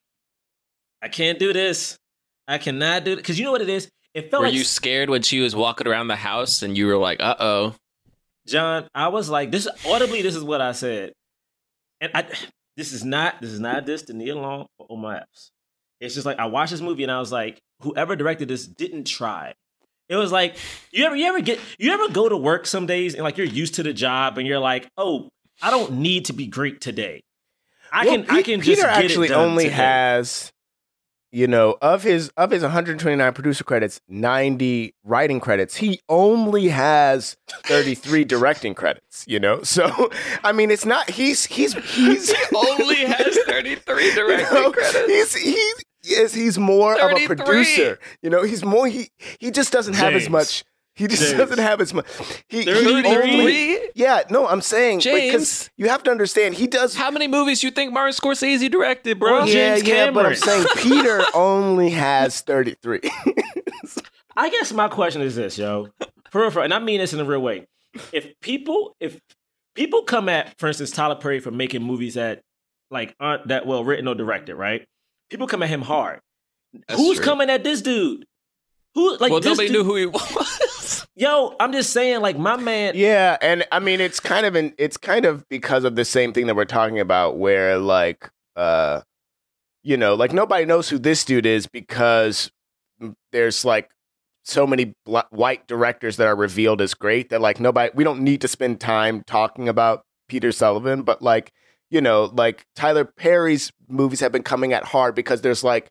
I can't do this. I cannot do it. Because you know what it is? It felt Were like you scared when she was walking around the house and you were like, "Uh oh"? John, I was like, this audibly, this is what I said. And I this is not this is not this to Nia Long or Omar Epps. It's just like I watched this movie and I was like, whoever directed this didn't try. It was like, you ever you ever get you ever go to work some days and like you're used to the job and you're like, oh, I don't need to be great today. I Well, can I Pe- can Peter just get actually it done only today. has, you know, of his of his one hundred twenty-nine producer credits, ninety writing credits. He only has thirty-three directing credits. You know, so I mean, it's not. He's he's he's Only has thirty-three directing you know, credits. He's he's yes, he's more of a thirty-three. producer. You know, he's more. He he just doesn't have as James. much. He just James. doesn't have as much. He, he thirty-three? only. Yeah, no, I'm saying because James. you have to understand. He does. How many movies you think Martin Scorsese directed, bro? Well, Yeah, James yeah, but I'm Cameron. saying Peter only has thirty-three. I guess my question is this, yo. for real, for, and I mean this in a real way. If people, if people come at, for instance, Tyler Perry for making movies that like aren't that well written or directed, right? People come at him hard. That's Who's true. coming at this dude? Who like? Well, this nobody dude, knew who he was. Yo, I'm just saying, like my man. Yeah, and I mean, it's kind of in, it's kind of because of the same thing that we're talking about, where like, uh, you know, like nobody knows who this dude is because there's like so many black, white directors that are revealed as great that like nobody. We don't need to spend time talking about Peter Sullivan, but like. You know, like Tyler Perry's movies have been coming at hard because there's like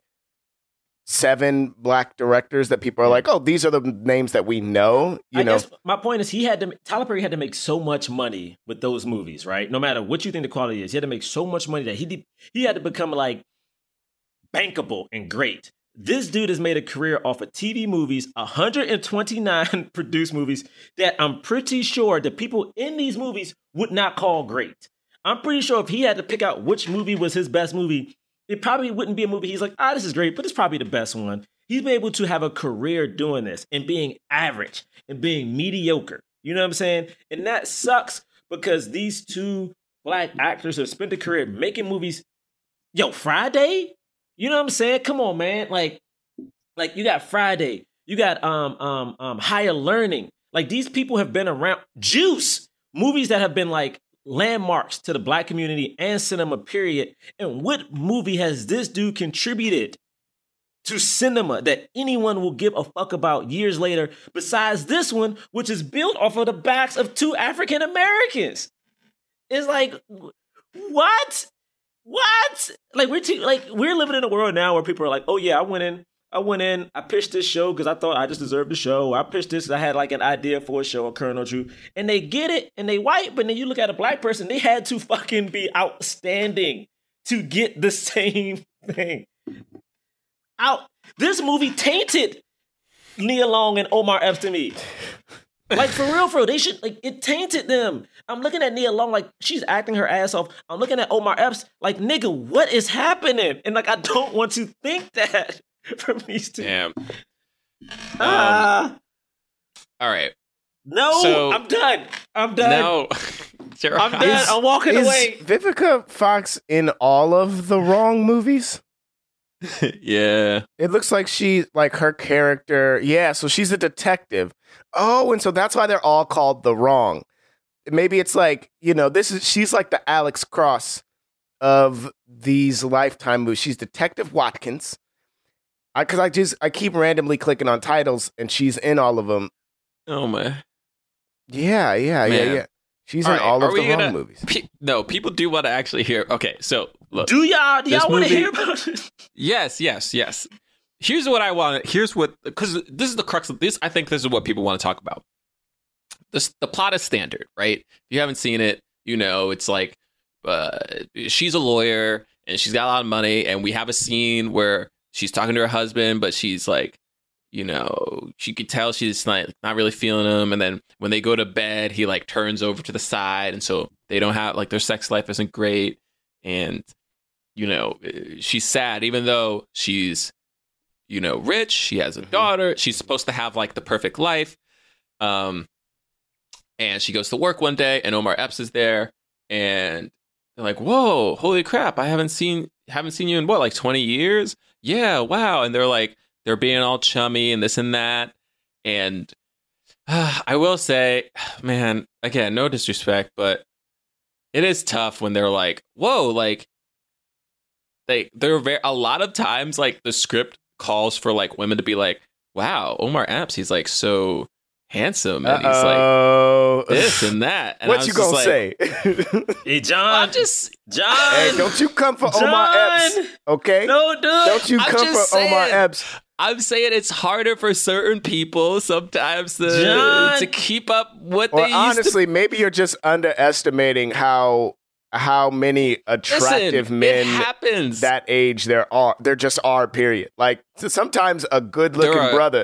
seven black directors that people are like, oh, these are the names that we know. You I know, guess my point is he had to. Tyler Perry had to make so much money with those movies, right? No matter what you think the quality is, he had to make so much money that he did, he had to become like bankable and great. This dude has made a career off of T V movies, one hundred twenty-nine produced movies that I'm pretty sure the people in these movies would not call great. I'm pretty sure if he had to pick out which movie was his best movie, it probably wouldn't be a movie he's like, ah, this is great, but it's probably the best one. He's been able to have a career doing this and being average and being mediocre. You know what I'm saying? And that sucks because these two black actors have spent a career making movies. Yo, Friday? You know what I'm saying? Come on, man. Like, like you got Friday. You got um um um Higher Learning. Like these people have been around. Juice. Movies that have been like landmarks to the black community and cinema, period. And what movie has this dude contributed to cinema that anyone will give a fuck about years later besides this one, which is built off of the backs of two African Americans? It's like, what? What? Like we're te- like we're living in a world now where people are like, oh yeah, I went in, I went in, I pitched this show because I thought I just deserved the show. I pitched this, I had like an idea for a show, a Colonel Drew, and they get it and they white, but then you look at a black person, they had to fucking be outstanding to get the same thing. Out. This movie tainted Nia Long and Omar Epps to me. Like for real, for real, they should like it tainted them. I'm looking at Nia Long like she's acting her ass off. I'm looking at Omar Epps like, nigga, what is happening? And like I don't want to think that. From these two. Damn. Ah. Um, all right. No, so, I'm done. I'm done. No. I'm done. Is, I'm walking is away. Vivica Fox in all of the wrong movies? Yeah. It looks like she, like her character. Yeah, so she's a detective. Oh, and so that's why they're all called The Wrong. Maybe it's like, you know, this is, she's like the Alex Cross of these Lifetime movies. She's Detective Watkins. Because I, I just I keep randomly clicking on titles, and she's in all of them. Oh man, yeah, yeah, Man. yeah, yeah. She's all in right, all of the gonna, wrong movies. Pe- no, people do want to actually hear. Okay, so look, do y'all do y'all want to hear about it? Yes, yes, yes. Here's what I want. Here's what because this is the crux of this. I think this is what people want to talk about. This the plot is standard, right? If you haven't seen it, you know it's like uh, she's a lawyer and she's got a lot of money, and we have a scene where she's talking to her husband, but she's like, you know, she could tell she's not, not really feeling him. And then when they go to bed, he like turns over to the side. And so they don't have like their sex life isn't great. And, you know, she's sad, even though she's, you know, rich. She has a daughter. She's supposed to have like the perfect life. Um, and she goes to work one day and Omar Epps is there. And they're like, whoa, holy crap. I haven't seen haven't seen you in what, like twenty years? Yeah, wow. And they're like, they're being all chummy and this and that. And uh, I will say, man, again, no disrespect, but it is tough when they're like, whoa, like they, they're very, a lot of times like the script calls for like women to be like, wow, Omar Epps, he's like so handsome. And Uh-oh. he's like this and that. And what you gonna like, say? Hey, John. Well, I'm just, John. Hey, don't you come for John. Omar Epps, okay? No, dude. Don't you I'm come for saying, Omar Epps. I'm saying it's harder for certain people sometimes to, John. to keep up what Or they used honestly, to. maybe you're just underestimating how how many attractive Listen, men it happens. that age there are. There just are. Period. Like sometimes a good looking are, brother.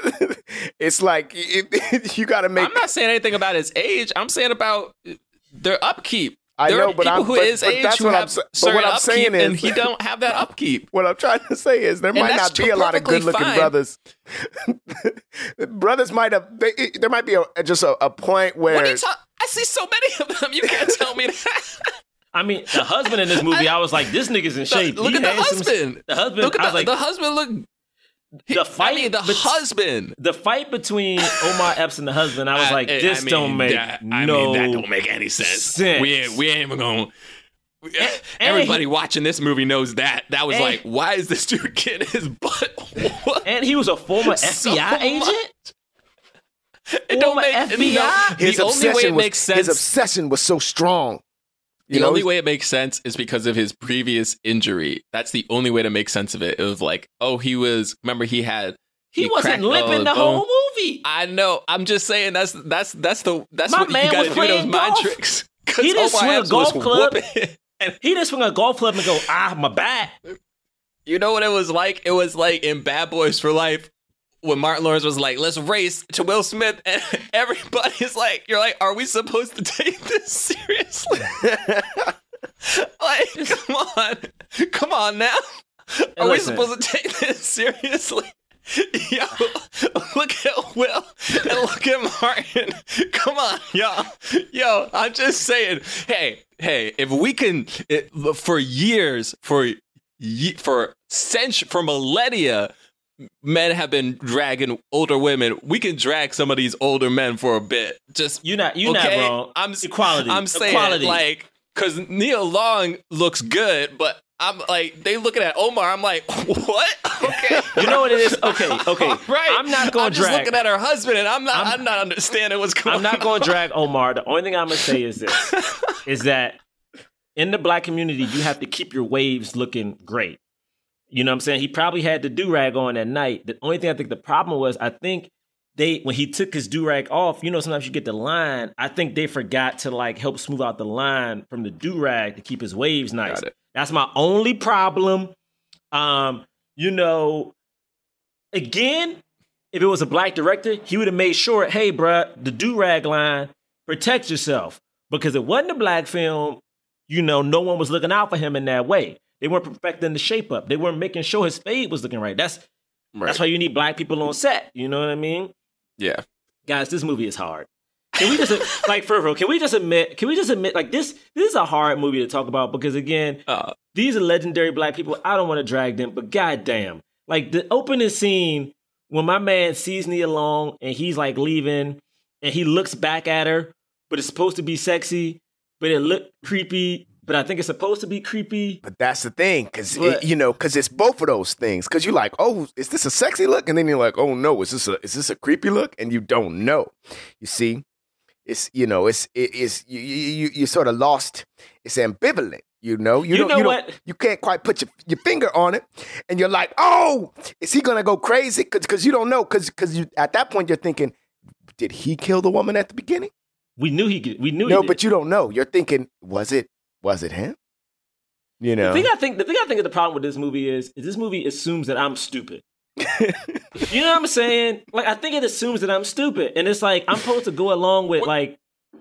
It's like it, you got to make. I'm not saying anything about his age. I'm saying about their upkeep. I there know, are but people I'm, who but, is but age that's who what have I'm saying. But certain what I'm upkeep, saying is, and he don't have that upkeep. What I'm trying to say is, there And might that's not be a lot of perfectly good looking fine. brothers, brothers might have. They, there might be a, just a, a point where What are you talking? I see so many of them. You can't tell me that. I mean, the husband in this movie, I was like, this nigga's in shape. The, look He at the handsome. husband. The husband. Look at I was the, like, the husband. Look. the fight. I mean, the bet- husband. The fight between Omar Epps and the husband. I was I- like, I- this I mean, don't make that- I no. mean, that don't make any sense. sense. We ain't. We ain't even gonna. and Everybody he- watching this movie knows that. That was and- like, why is this dude getting his butt? What? And he was a former So F B I agent. much. It don't Former make F B I? no, his the only way obsession it was, makes his sense. obsession was so strong. You The know, only he's- way it makes sense is because of his previous injury. That's the only way to make sense of it. It was like, oh, he was. Remember, he had. He, wasn't cracked limping the the whole bone. movie. I know. I'm just saying that's that's that's the that's My what man you got to was do. Those playing mind golf. tricks. He didn't swing a golf club. And He didn't swing a golf club and go, ah, my back. you know what it was like? It was like in Bad Boys for Life when Martin Lawrence was like, "Let's race" to Will Smith, and everybody's like, "You're like, are we supposed to take this seriously?" Like, come on, come on now. Are Listen. we supposed to take this seriously? Yo, look at Will and look at Martin. Come on, y'all. Yo, I'm just saying. Hey, hey, if we can, it, for years, for ye- for centuries, for millennia, men have been dragging older women. We can drag some of these older men for a bit. Just You not you okay? not wrong. I'm Equality. I'm saying Equality. like because Neil Long looks good, but I'm like they looking at Omar. I'm like, what? Okay, You know what it is? Okay, okay. right. I'm not going I'm to just drag. looking at her husband, and I'm not. I'm, I'm- not understanding what's going. I'm not on. going to drag Omar. The only thing I'm going to say is this: is that in the black community, you have to keep your waves looking great. You know what I'm saying? He probably had the do-rag on at night. The only thing I think the problem was, I think they when he took his do-rag off, you know, sometimes you get the line. I think they forgot to like help smooth out the line from the do-rag to keep his waves nice. Got it. That's my only problem. Um, you know, again, if it was a black director, he would have made sure, hey, bruh, the do-rag line, protect yourself. Because it wasn't a black film, you know, no one was looking out for him in that way. They weren't perfecting the shape up. They weren't making sure his fade was looking right. That's Right. that's why you need black people on set. You know what I mean? Yeah. Guys, this movie is hard. Can we just like for real? Can we just admit? Can we just admit like this? This is a hard movie to talk about because again, Uh, these are legendary black people. I don't want to drag them, but goddamn, like the opening scene when my man sees Nia Long and he's like leaving, and he looks back at her, but it's supposed to be sexy, but it looked creepy. But I think it's supposed to be creepy. But that's the thing, because But- you know, because it's both of those things. Because you're like, oh, is this a sexy look? And then you're like, oh no, is this a is this a creepy look? And you don't know. You see, it's you know, it's it is you you you sort of lost. It's ambivalent. You know, you, You don't, know you what? Don't, you can't quite put your, your finger on it, and you're like, oh, is he gonna go crazy? Because because you don't know. Because because you at that point you're thinking, did he kill the woman at the beginning? We knew he could. We knew. No, he but did. you don't know. You're thinking, was it was it him? You know, The thing I think the thing I think of the problem with this movie is, is this movie assumes that I'm stupid. You know what I'm saying? Like I think it assumes that I'm stupid, and it's like I'm supposed to go along with like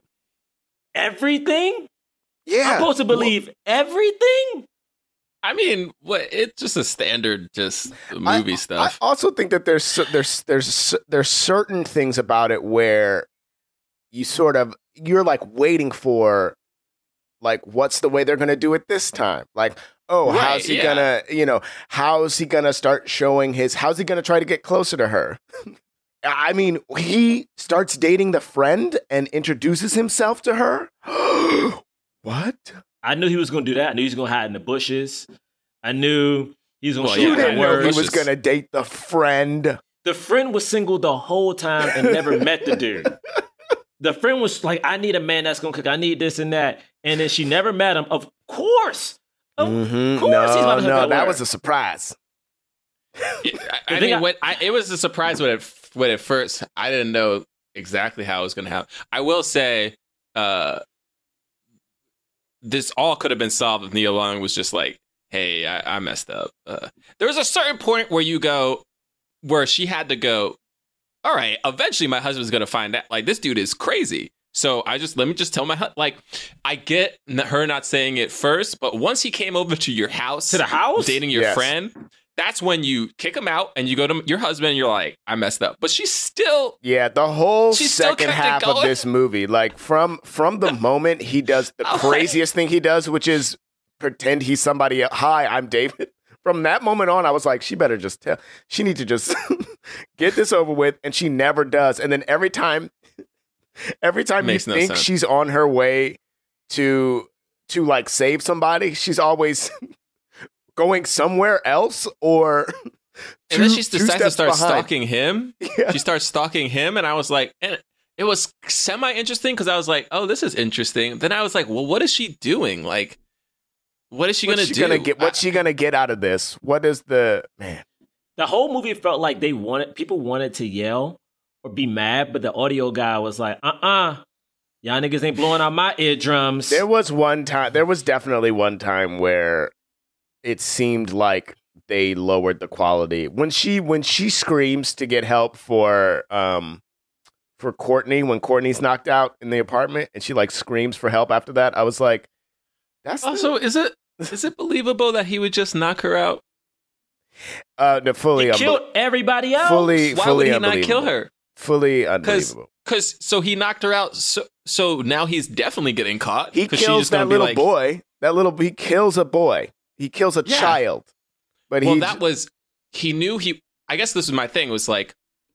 everything. Yeah, I'm supposed to believe everything. I mean, what? It's just a standard, just movie I, stuff. I also think that there's cer- there's there's there's certain things about it where you sort of you're like waiting for like what's the way they're gonna do it this time? Like, oh, Right, how's he yeah. gonna you know how's he gonna start showing his how's he gonna try to get closer to her? I mean, he starts dating the friend and introduces himself to her. What? I knew he was going to do that. I knew he was going to hide in the bushes. I knew he was going to Well, show yeah, You up didn't at know work. he was gonna date the friend. The friend was single the whole time and never met the dude. The friend was like, I need a man that's going to cook. I need this and that. And then she never met him. Of course. Of Mhm. course he's No, about to hook no, up with that her. was a surprise. I, The I thing mean, I- when I, it was a surprise when it when at first I didn't know exactly how it was going to happen. I will say, uh, this all could have been solved if Neil Long was just like, "Hey, I, I messed up." Uh, there was a certain point where you go, where she had to go. All right, eventually my husband's going to find out. Like, this dude is crazy. So I just let me just tell my hu- like I get n- her not saying it first, but once he came over to your house, To the house? dating your Yes. friend, that's when you kick him out and you go to your husband and you're like, I messed up. But she's still Yeah, the whole she's still second kept it half of going. this movie, like from from the moment he does the I'm craziest thing he does, which is pretend he's somebody else. Hi, I'm David. From that moment on, I was like, she better just tell. She need to just get this over with, and she never does. And then every time, every time Makes you no think sense. she's on her way to to like save somebody, she's always going somewhere else or. And then two- she two decides to steps start behind. stalking him. Yeah. She starts stalking him, and I was like, and it was semi interesting because I was like, oh, this is interesting. Then I was like, well, what is she doing? Like, what is she What's gonna she do? gonna get? What's she gonna get out of this? What is the man? The whole movie felt like they wanted people wanted to yell or be mad, but the audio guy was like, uh-uh. Y'all niggas ain't blowing out my eardrums. There was one time. There was definitely one time where it seemed like they lowered the quality when she when she screams to get help for um for Courtney when Courtney's knocked out in the apartment and she like screams for help after that. I was like, that's Also, is it is it believable that he would just knock her out? uh no, fully He unbe- killed everybody else. fully Why fully would he not kill unbelievable. her? Fully Because unbelievable. because so he knocked her out. So so now he's definitely getting caught. He 'cause she's kills just gonna that be little like- boy. That little he kills a boy. He kills a Yeah. child. But well, he that was he knew he. I guess this was my thing. Was like,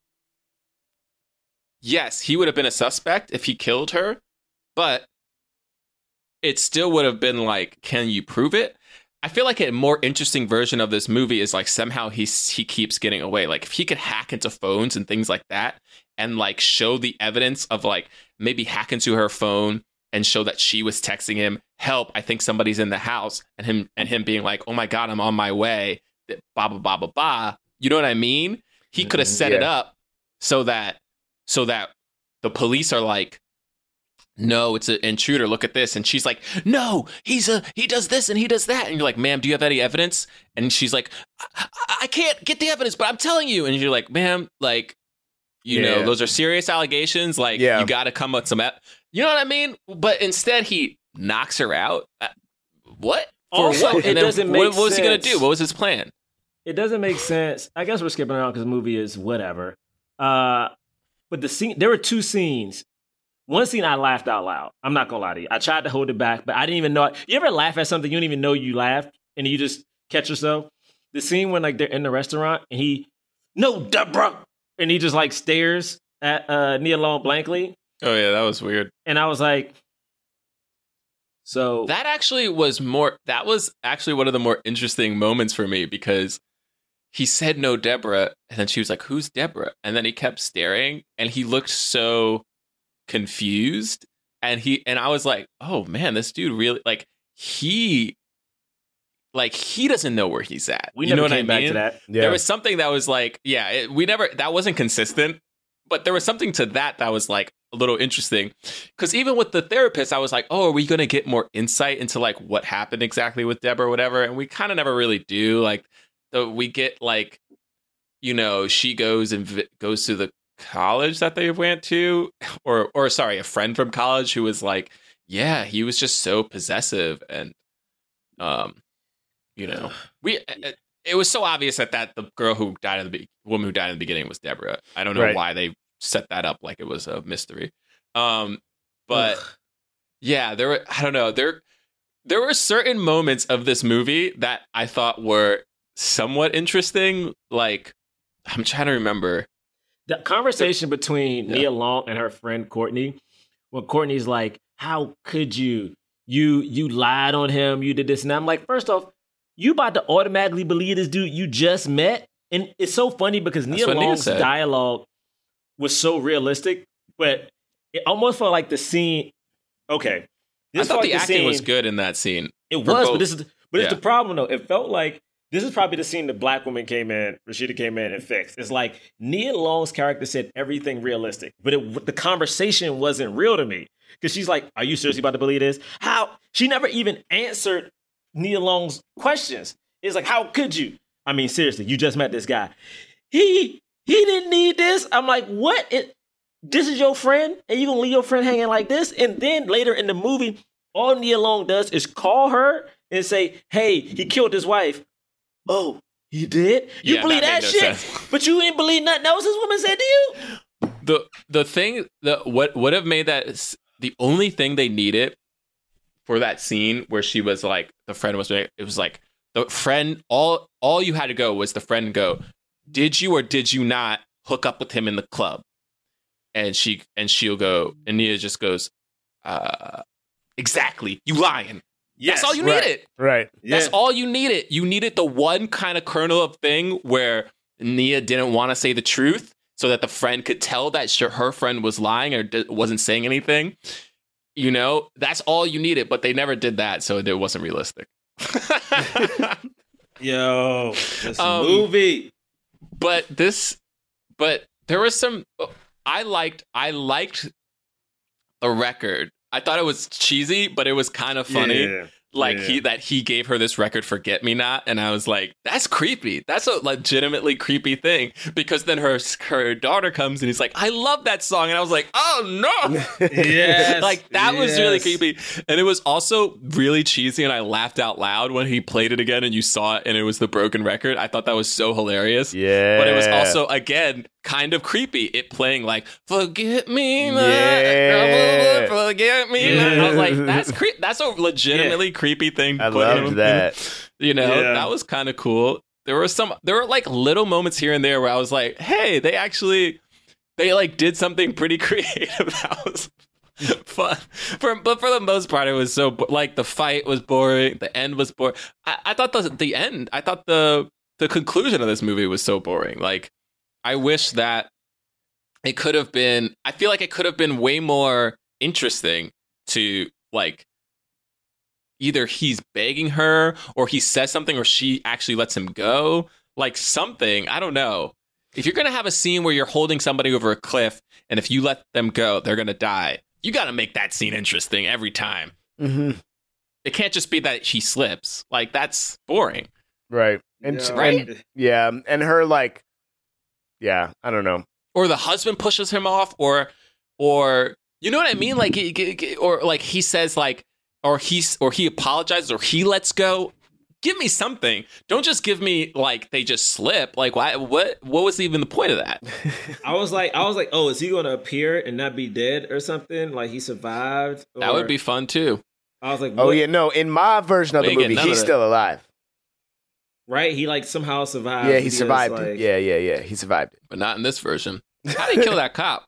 yes, he would have been a suspect if he killed her, but it still would have been like, can you prove it? I feel like a more interesting version of this movie is like somehow he he keeps getting away. Like if he could hack into phones and things like that, and like show the evidence of like maybe hack into her phone and show that she was texting him, help, I think somebody's in the house, and him and him being like, oh my God, I'm on my way, blah, blah, blah, blah, blah. You know what I mean? He could have set it Yeah. up so that so that the police are like, no, it's an intruder, look at this. And she's like, no, he's a he does this and he does that. And you're like, ma'am, do you have any evidence? And she's like, I, I- I can't get the evidence, but I'm telling you. And you're like, ma'am, like, you Yeah. know, those are serious allegations. Like, Yeah. you got to come with some, e- you know what I mean? But instead, he knocks her out. Uh, What? For Also, what? it And then doesn't what, make what was he going to sense. do? What was his plan? It doesn't make sense. I guess we're skipping around because the movie is whatever. Uh, but the scene, there were two scenes. One scene I laughed out loud. I'm not gonna lie to you. I tried to hold it back, but I didn't even know. You ever laugh at something you don't even know you laughed, and you just catch yourself? The scene when like they're in the restaurant and he, no, Deborah, and he just like stares at uh, Nia Long blankly, Oh, yeah, that was weird. and I was like, so That actually was more, that was actually one of the more interesting moments for me because he said no, Deborah. And then she was like, who's Deborah? And then he kept staring and he looked so confused. And he, and I was like, oh man, this dude really, like, he, like, he doesn't know where he's at. we you never know what came I back mean? to that. Yeah. There was something that was like, yeah, it, we never, that wasn't consistent, but there was something to that that was like a little interesting. Because even with the therapist, I was like, oh, are we going to get more insight into like what happened exactly with Deborah or whatever? And we kind of never really do. Like, the, we get like, you know, she goes and vi- goes to the college that they went to, or, or sorry, a friend from college who was like, yeah, he was just so possessive. And, um, you know, we, it, it was so obvious that that the girl who died in the be- woman who died in the beginning was Deborah. I don't know Right. why they set that up like it was a mystery. Um, but yeah, there were, I don't know, there, there were certain moments of this movie that I thought were somewhat interesting. Like, I'm trying to remember. The conversation between Yeah. Nia Long and her friend Courtney, when Courtney's like, how could you? You you lied on him, you did this. And I'm like, first off, you about to automatically believe this dude you just met? And it's so funny because That's Nia what Nia Long's said. dialogue was so realistic, but it almost felt like the scene. Okay. I This thought felt the like acting scene- was good in that scene. It For was, both. but this is but it's Yeah. the problem though. It felt like this is probably the scene the black woman came in, Rashida came in and fixed. It's like Nia Long's character said everything realistic, but it, the conversation wasn't real to me because she's like, "Are you seriously about to believe this?" How she never even answered Nia Long's questions. It's like, "How could you?" I mean, seriously, you just met this guy. He he didn't need this. I'm like, what? It, this is your friend, and you gonna leave your friend hanging like this? And then later in the movie, all Nia Long does is call her and say, "Hey, he killed his wife." Oh, You did? You Yeah, believe that that, made no shit? sense. But you didn't believe nothing else this woman said to you? The the thing that what would have made that s- the only thing they needed for that scene where she was like the friend was it was like the friend all all you had to go was the friend go, did you or did you not hook up with him in the club? And she and she'll go and Nia just goes, uh exactly, you lying. Yes, That's all you right, needed. Right. That's Yeah. all you needed. You needed the one kind of kernel of thing where Nia didn't want to say the truth so that the friend could tell that sh- her friend was lying or d- wasn't saying anything. You know, that's all you needed, but they never did that, so it wasn't realistic. Yo, this Um, movie. But this, but there was some, I liked, I liked the record. I thought it was cheesy, but it was kind of funny. Yeah. Like Yeah. he that he gave her this record Forget Me Not, and I was like, that's creepy. That's a legitimately creepy thing. Because then her her daughter comes and he's like, I love that song, and I was like, oh no, Yes, like that was really yes. creepy. And it was also really cheesy, and I laughed out loud when he played it again, and you saw it, and it was the broken record. I thought that was so hilarious. Yeah. But it was also again kind of creepy. It playing like Forget Me Not, Yeah. Forget Me Not. I was like, that's cre- that's a legitimately creepy thing. to I put in- loved that. You know, Yeah. that was kind of cool. There were some, there were like little moments here and there where I was like, hey, they actually, they like did something pretty creative. That was fun. For, but for the most part, it was so, bo- like the fight was boring. The end was boring. I, I thought the, the end, I thought the, the conclusion of this movie was so boring. Like, I wish that it could have been, I feel like it could have been way more interesting to like, either he's begging her or he says something or she actually lets him go. Like something, I don't know. If you're going to have a scene where you're holding somebody over a cliff and if you let them go, they're going to die, you got to make that scene interesting every time. Mm-hmm. It can't just be that she slips. Like, that's boring. Right. And, Yeah. Right? and yeah, and her like, yeah, I don't know. Or the husband pushes him off, or, or, you know what I mean? Like, he- he- or like he says like, or he's, or he apologizes, or he lets go. Give me something. Don't just give me like they just slip. Like, why? What? What was even the point of that? I was like, I was like, oh, is he going to appear and not be dead or something? Like he survived? That Or- would be fun too. I was like, Oh what? yeah, no. In my version of We the ain't getting movie, none he's of that. still alive. Right? He like somehow survived. Yeah, he because, survived like, it. Yeah, yeah, yeah. He survived it. But not in this version. How did he kill that cop?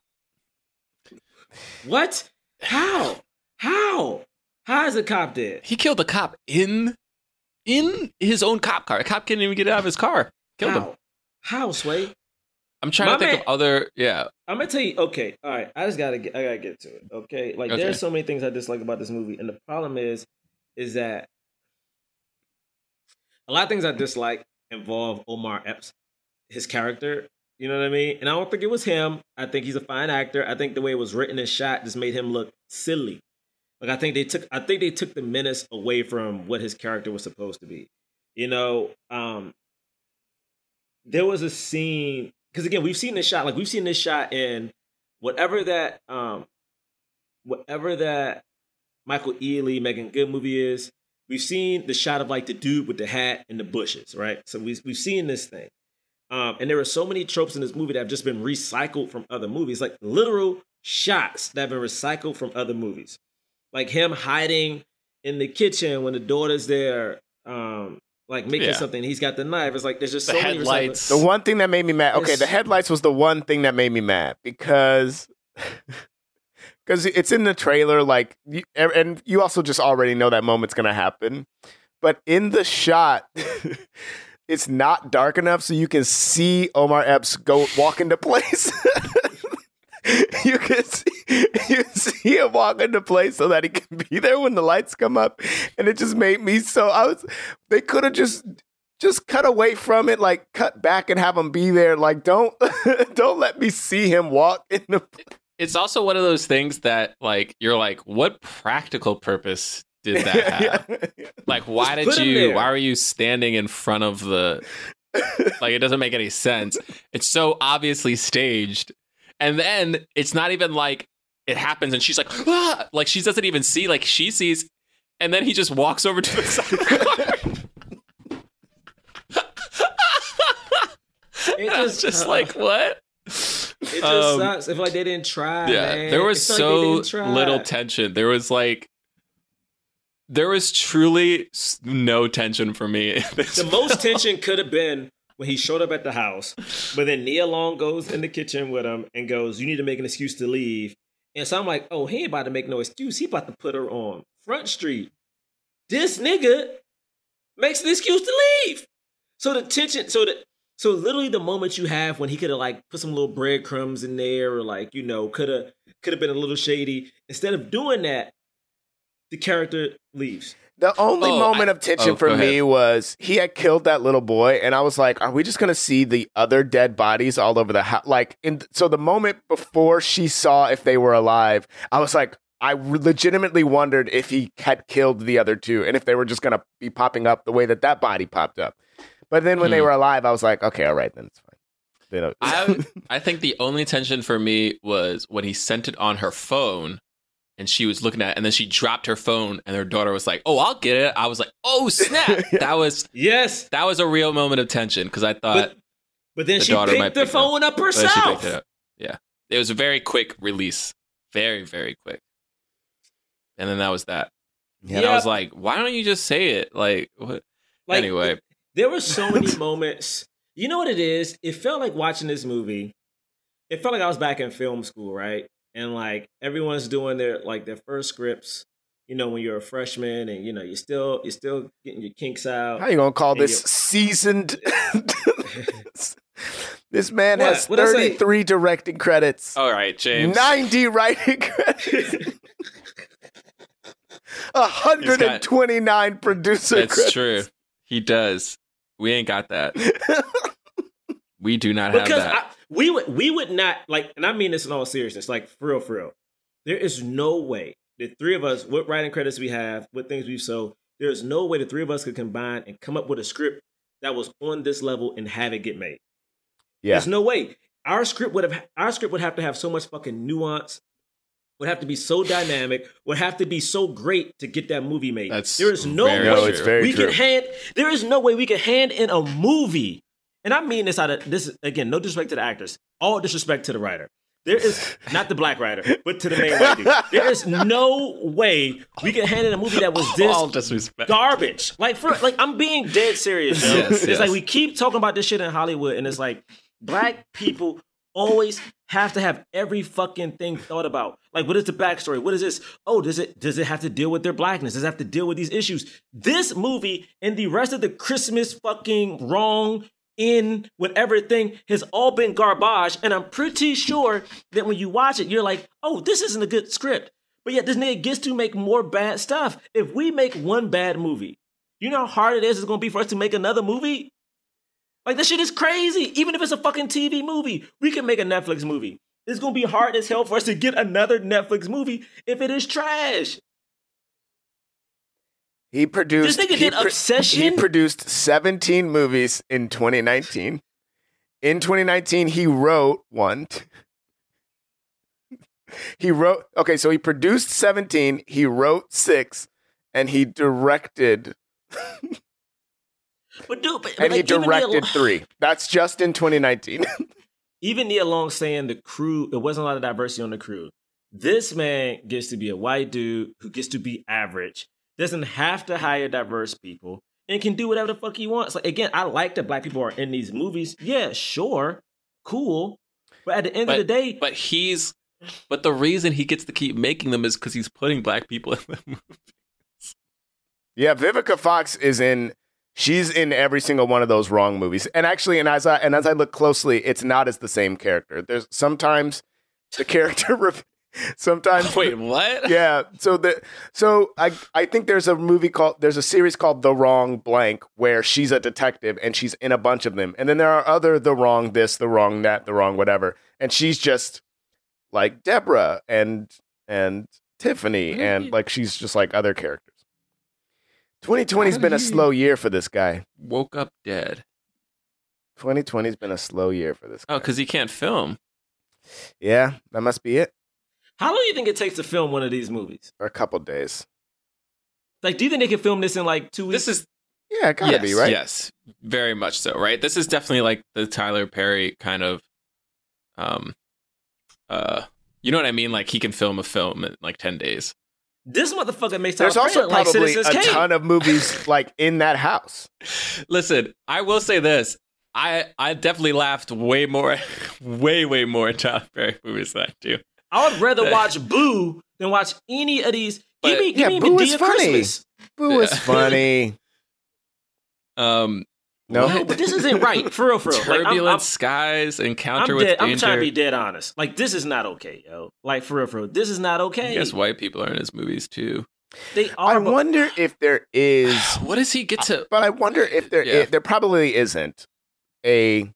What? How? How? How is a cop dead? He killed the cop in in his own cop car. A cop couldn't even get out of his car. Killed How? him. How, Sway? I'm trying My to think man- of other. Yeah. I'm gonna tell you. Okay, all right. I just gotta get. I gotta get to it. Okay, like Okay. there's so many things I dislike about this movie, and the problem is, is that a lot of things I dislike involve Omar Epps, his character. You know what I mean? And I don't think it was him. I think he's a fine actor. I think the way it was written and shot just made him look silly. Like I think they took. I think they took the menace away from what his character was supposed to be. You know, um, there was a scene. Because again, we've seen this shot, like we've seen this shot in whatever that, um, whatever that Michael Ealy, Megan Good movie is. We've seen the shot of like the dude with the hat in the bushes, right? So we've we've seen this thing, um, and there are so many tropes in this movie that have just been recycled from other movies, like literal shots that have been recycled from other movies, like him hiding in the kitchen when the daughter's there. Um, Like making Yeah. something, he's got the knife. It's like there's just The so many headlights. The one thing that made me mad. Okay, Yes. the headlights was the one thing that made me mad because because it's in the trailer. Like, you, and you also just already know that moment's gonna happen. But in the shot, it's not dark enough so you can see Omar Epps go walk into place. You can see, you see him walk into place so that he can be there when the lights come up, and it just made me so. I was. They could have just just cut away from it, like cut back and have him be there. Like don't don't let me see him walk in the. It's also one of those things that like you're like, what practical purpose did that have? Like, why Just did put him you? there. Why were you standing in front of the? Like, it doesn't make any sense. It's so obviously staged. And then it's not even like it happens and she's like, ah! Like she doesn't even see, like she sees, and then he just walks over to the side of the car. It I was just, just uh, like, what? It just Um, sucks. I feel like they didn't try. Yeah, man. there was It felt like they so didn't try. little tension. There was like, there was truly s- no tension for me. in this The most film. tension could have been when he showed up at the house, but then Nia Long goes in the kitchen with him and goes, "You need to make an excuse to leave." And so I'm like, "Oh, he ain't about to make no excuse. He about to put her on Front Street." This nigga makes an excuse to leave. So the tension, so the so literally the moment you have when he could have like put some little breadcrumbs in there, or like, you know, could have could have been a little shady. Instead of doing that, the character leaves. The only Oh, moment I- of tension oh, for go me ahead. was he had killed that little boy, and I was like, "Are we just gonna see the other dead bodies all over the house?" Like, in so the moment before she saw if they were alive, I was like, I legitimately wondered if he had killed the other two, and if they were just gonna be popping up the way that that body popped up. But then when they Hmm. were alive, I was like, "Okay, all right, then it's fine." They don't- I I think the only tension for me was when he sent it on her phone and she was looking at it, and then she dropped her phone and her daughter was like, "Oh, I'll get it." I was like, "Oh, snap." That was Yes. that was a real moment of tension because I thought But, but then the she daughter might picked the pick it up. phone up But then she herself. picked it up. Yeah. It was a very quick release. Very, very quick. And then that was that. Yeah. And I was Yep. like, why don't you just say it? Like, what? Like, Anyway. There were so many moments. You know what it is? It felt like watching this movie. It felt like I was back in film school, right? And like everyone's doing their like their first scripts. You know, when you're a freshman and you know you're still you're still getting your kinks out. How you gonna call and this you're- seasoned? This man What? has What'd I say? thirty-three directing credits, All right, James. ninety writing credits, one hundred twenty-nine producer That's credits. true. He does. We ain't got that. We do not have Because that. I, we would we would not like, and I mean this in all seriousness, like for real, for real. There is no way the three of us, what writing credits we have, what things we've so, there is no way the three of us could combine and come up with a script that was on this level and have it get made. Yeah, There's no way. Our script would have our script would have to have so much fucking nuance, would have to be so dynamic, would have to be so great to get that movie made. That's there is no very way No, it's very we true. can hand there is no way we can hand in a movie. And I mean this out of this is again, no disrespect to the actors, all disrespect to the writer. There is not the black writer, but to the main white dude. There is no way we can hand in a movie that was this All disrespect. garbage. Like for like I'm being dead serious. Yo. Yes, it's yes. like we keep talking about this shit in Hollywood, and it's like black people always have to have every fucking thing thought about. Like, what is the backstory? What is this? Oh, does it does it have to deal with their blackness? Does it have to deal with these issues? This movie and the rest of the Christmas fucking wrong in whatever thing has all been garbage. And I'm pretty sure that when you watch it, you're like, oh, this isn't a good script. But yet this nigga gets to make more bad stuff. If we make one bad movie, you know how hard it is it's gonna be for us to make another movie? Like, this shit is crazy. Even if it's a fucking T V movie, we can make a Netflix movie. It's gonna be hard as hell for us to get another Netflix movie if it is trash. he produced. This nigga he did Obsession? He produced seventeen movies in twenty nineteen. In twenty nineteen, he wrote one. two- He wrote. Okay, so he produced seventeen. He wrote six, and he directed. But dude, but, and like, he even the- directed three. That's just in twenty nineteen. Even Nia Long saying the crew, there wasn't a lot of diversity on the crew. This man gets to be a white dude who gets to be average, doesn't have to hire diverse people, and can do whatever the fuck he wants. Like, again, I like that black people are in these movies. Yeah, sure, cool. But at the end But, of the day, but he's, but the reason he gets to keep making them is because he's putting black people in the movie. Yeah, Vivica Fox is in. She's in every single one of those wrong movies. And actually, and as I and as I look closely, it's not as the same character. There's sometimes the character. Re- sometimes Wait, what? Yeah. So the so I I think there's a movie called there's a series called The Wrong Blank where she's a detective and she's in a bunch of them. And then there are other The Wrong This, The Wrong That, The Wrong Whatever. And she's just like Deborah and and Tiffany and like she's just like other characters. twenty twenty's been a slow year for this guy. Woke up dead. twenty twenty's been a slow year for this guy. Oh, because he can't film. Yeah, that must be it. how long do you think it takes to film one of these movies? For a couple days. Like, do you think they can film this in like two weeks? This is Yeah, it gotta yes, be, right? Yes, very much so, right? This is definitely like the Tyler Perry kind of, um, uh, you know what I mean? Like he can film a film in like ten days. This motherfucker makes Tyler There's also Perry like probably Citizens a Kane. ton of movies like in that house. Listen, I will say this. I, I definitely laughed way more, way, way more at Tyler Perry movies than I do. I would rather watch Boo than watch any of these. But- give me, give yeah, me Boo Medea is funny. Christmas. Boo is Yeah. funny. Um, No, No, but this isn't right. For real, for real. Like, I'm- Turbulent I'm- Skies, Encounter I'm, with dead, Danger. I'm trying to be dead honest. Like, this is not okay, yo. Like, for real, for real. This is not I okay. guess white people are in his movies too. They I are. but- wonder if there is, What does he get to? but I wonder if there Yeah. i- there probably isn't a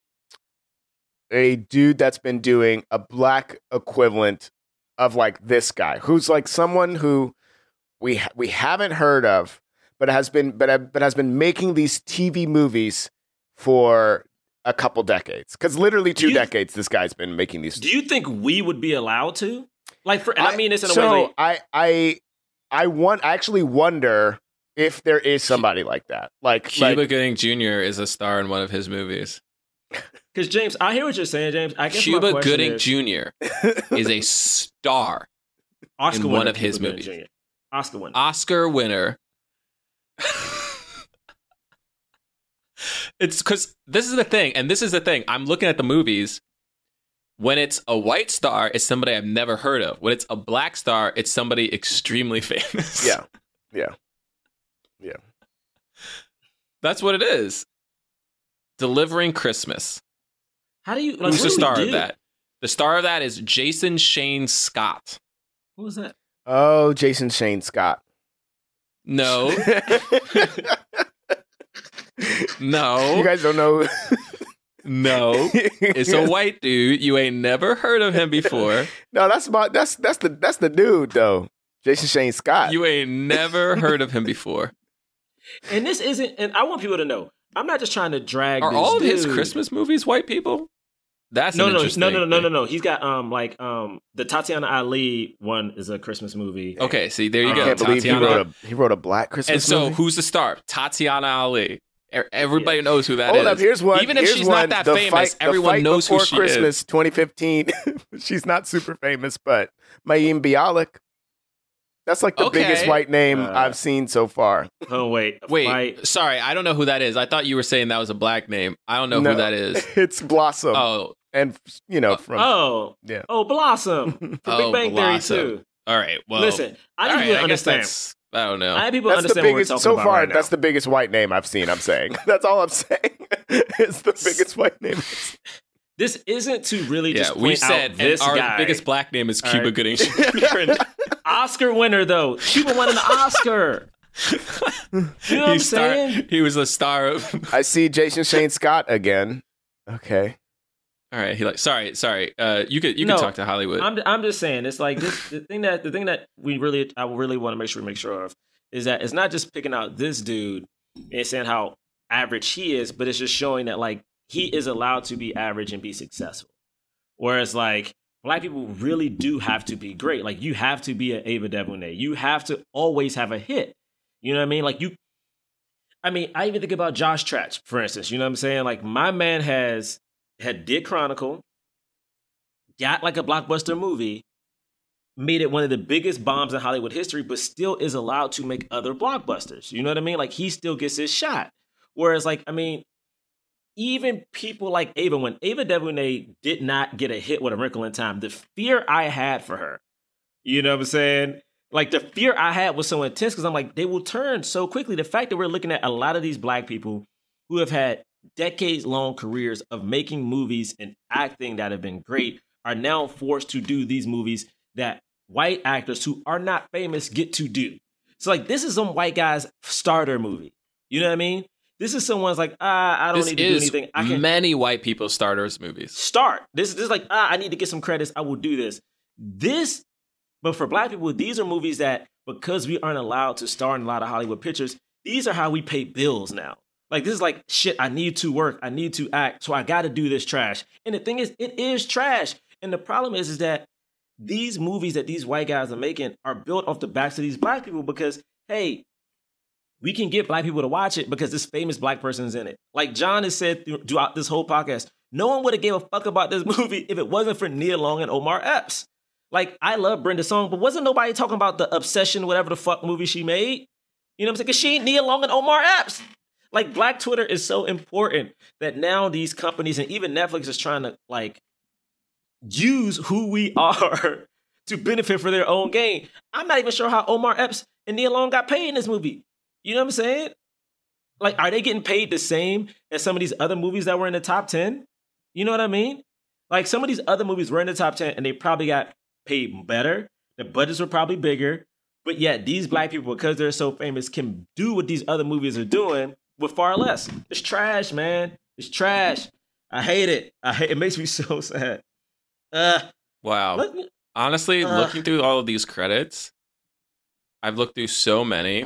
a dude that's been doing a black equivalent of like this guy, who's like someone who we ha- we haven't heard of, but has been but ha- but has been making these T V movies for a couple decades. Because literally two you- decades, this guy's been making these. Do you think we would be allowed to? Like, for, and I, mean this in a so way. Like, I I I want I actually wonder if there is somebody like that. Like, Cuba like Gooding Junior is a star in one of his movies. because James, I hear what you're saying, James. I guess my Cuba question Gooding is, Junior is a star Oscar in winner, one of his Cuba Gooding movies. Junior Oscar winner. Oscar winner. It's because this is the thing, and this is the thing. I'm looking at the movies. When it's a white star, it's somebody I've never heard of. When it's a black star, it's somebody extremely famous. yeah, yeah, yeah. That's what it is. Delivering Christmas. How do you? Like, Who's what the do we star do? of that? The star of that is Jason Shane Scott. What was that? Oh, Jason Shane Scott. No. No. You guys don't know. No. It's a white dude. You ain't never heard of him before. No, that's my that's that's the that's the dude though. Jason Shane Scott. You ain't never heard of him before. And this isn't. And I want people to know. I'm not just trying to drag. Are this all of his dude. Christmas movies white people? That's No, an no, interesting no, no, no, no, no, thing. no. He's got um like um the Tatiana Ali one is a Christmas movie. Okay, see, there you I go. I can't believe he Tatiana. wrote a he wrote a black Christmas And so, movie. who's the star? Tatiana Ali. E- Everybody knows who that is. Hold up, here's one. Even if here's she's one, not that the famous, fight, the everyone fight knows who before she Christmas is. twenty fifteen. She's not super famous, but Mayim Bialik. That's like the Okay. biggest white name Uh, I've seen so far. Oh wait, a Wait, fight. sorry, I don't know who that is. I thought you were saying that was a black name. I don't know No. who that is. It's Blossom, Oh, and you know from Oh, yeah. oh, Blossom from Oh, Big Bang Blossom. Theory too. all right. Well, Listen, I need all people right, to I guess understand. that's- I don't know. I need people to That's the understand what we're biggest talking so about far. right now. That's the biggest white name I've seen. I'm saying that's all I'm saying. It's the biggest white name. This isn't to really yeah, just point we out said and this our guy. biggest black name is All Cuba right. Gooding Junior Oscar winner though. Cuba won an Oscar. You know what I'm He star- saying? He was a star of. I see Jason Shane Scott again. Okay. All right. He like. Sorry. Sorry. Uh, you could you No, could talk to Hollywood. I'm I'm just saying it's like this the thing that the thing that we really I really want to make sure we make sure of is that it's not just picking out this dude and saying how average he is, but it's just showing that like he is allowed to be average and be successful. Whereas like black people really do have to be great. Like you have to be an Ava DuVernay. You have to always have a hit. You know what I mean? Like you I mean, I even think about Josh Tratch, for instance. You know what I'm saying? Like my man has had did Chronicle, got like a blockbuster movie, made it one of the biggest bombs in Hollywood history, but still is allowed to make other blockbusters. You know what I mean? Like he still gets his shot. Whereas, like, I mean, even people like Ava, when Ava DuVernay did not get a hit with A Wrinkle in Time, the fear I had for her, you know what I'm saying? Like the fear I had was so intense because I'm like, they will turn so quickly. The fact that we're looking at a lot of these black people who have had decades long careers of making movies and acting that have been great are now forced to do these movies that white actors who are not famous get to do. So like this is some white guy's starter movie. You know what I mean? This is someone's like, ah, I don't this need to do is anything. I can many white people starters movies. start. This, this is like, ah, I need to get some credits. I will do this. This, but for black people, these are movies that because we aren't allowed to star in a lot of Hollywood pictures, these are how we pay bills now. Like this is like shit. I need to work. I need to act. So I got to do this trash. And the thing is, it is trash. And the problem is, is that these movies that these white guys are making are built off the backs of these black people because, hey, we can get black people to watch it because this famous black person is in it. Like John has said throughout this whole podcast, no one would have gave a fuck about this movie if it wasn't for Nia Long and Omar Epps. Like, I love Brenda Song, but wasn't nobody talking about the Obsession, whatever the fuck movie she made? You know what I'm saying? Because she ain't Nia Long and Omar Epps. Like, Black Twitter is so important that now these companies and even Netflix is trying to, like, use who we are to benefit for their own gain. I'm not even sure how Omar Epps and Nia Long got paid in this movie. You know what I'm saying? Like, are they getting paid the same as some of these other movies that were in the top ten? You know what I mean? Like, some of these other movies were in the top ten and they probably got paid better. The budgets were probably bigger. But yet, these black people, because they're so famous, can do what these other movies are doing with far less. It's trash, man. It's trash. I hate it. I hate it. Makes me so sad. Uh, wow. Me, Honestly, uh, looking through all of these credits, I've looked through so many.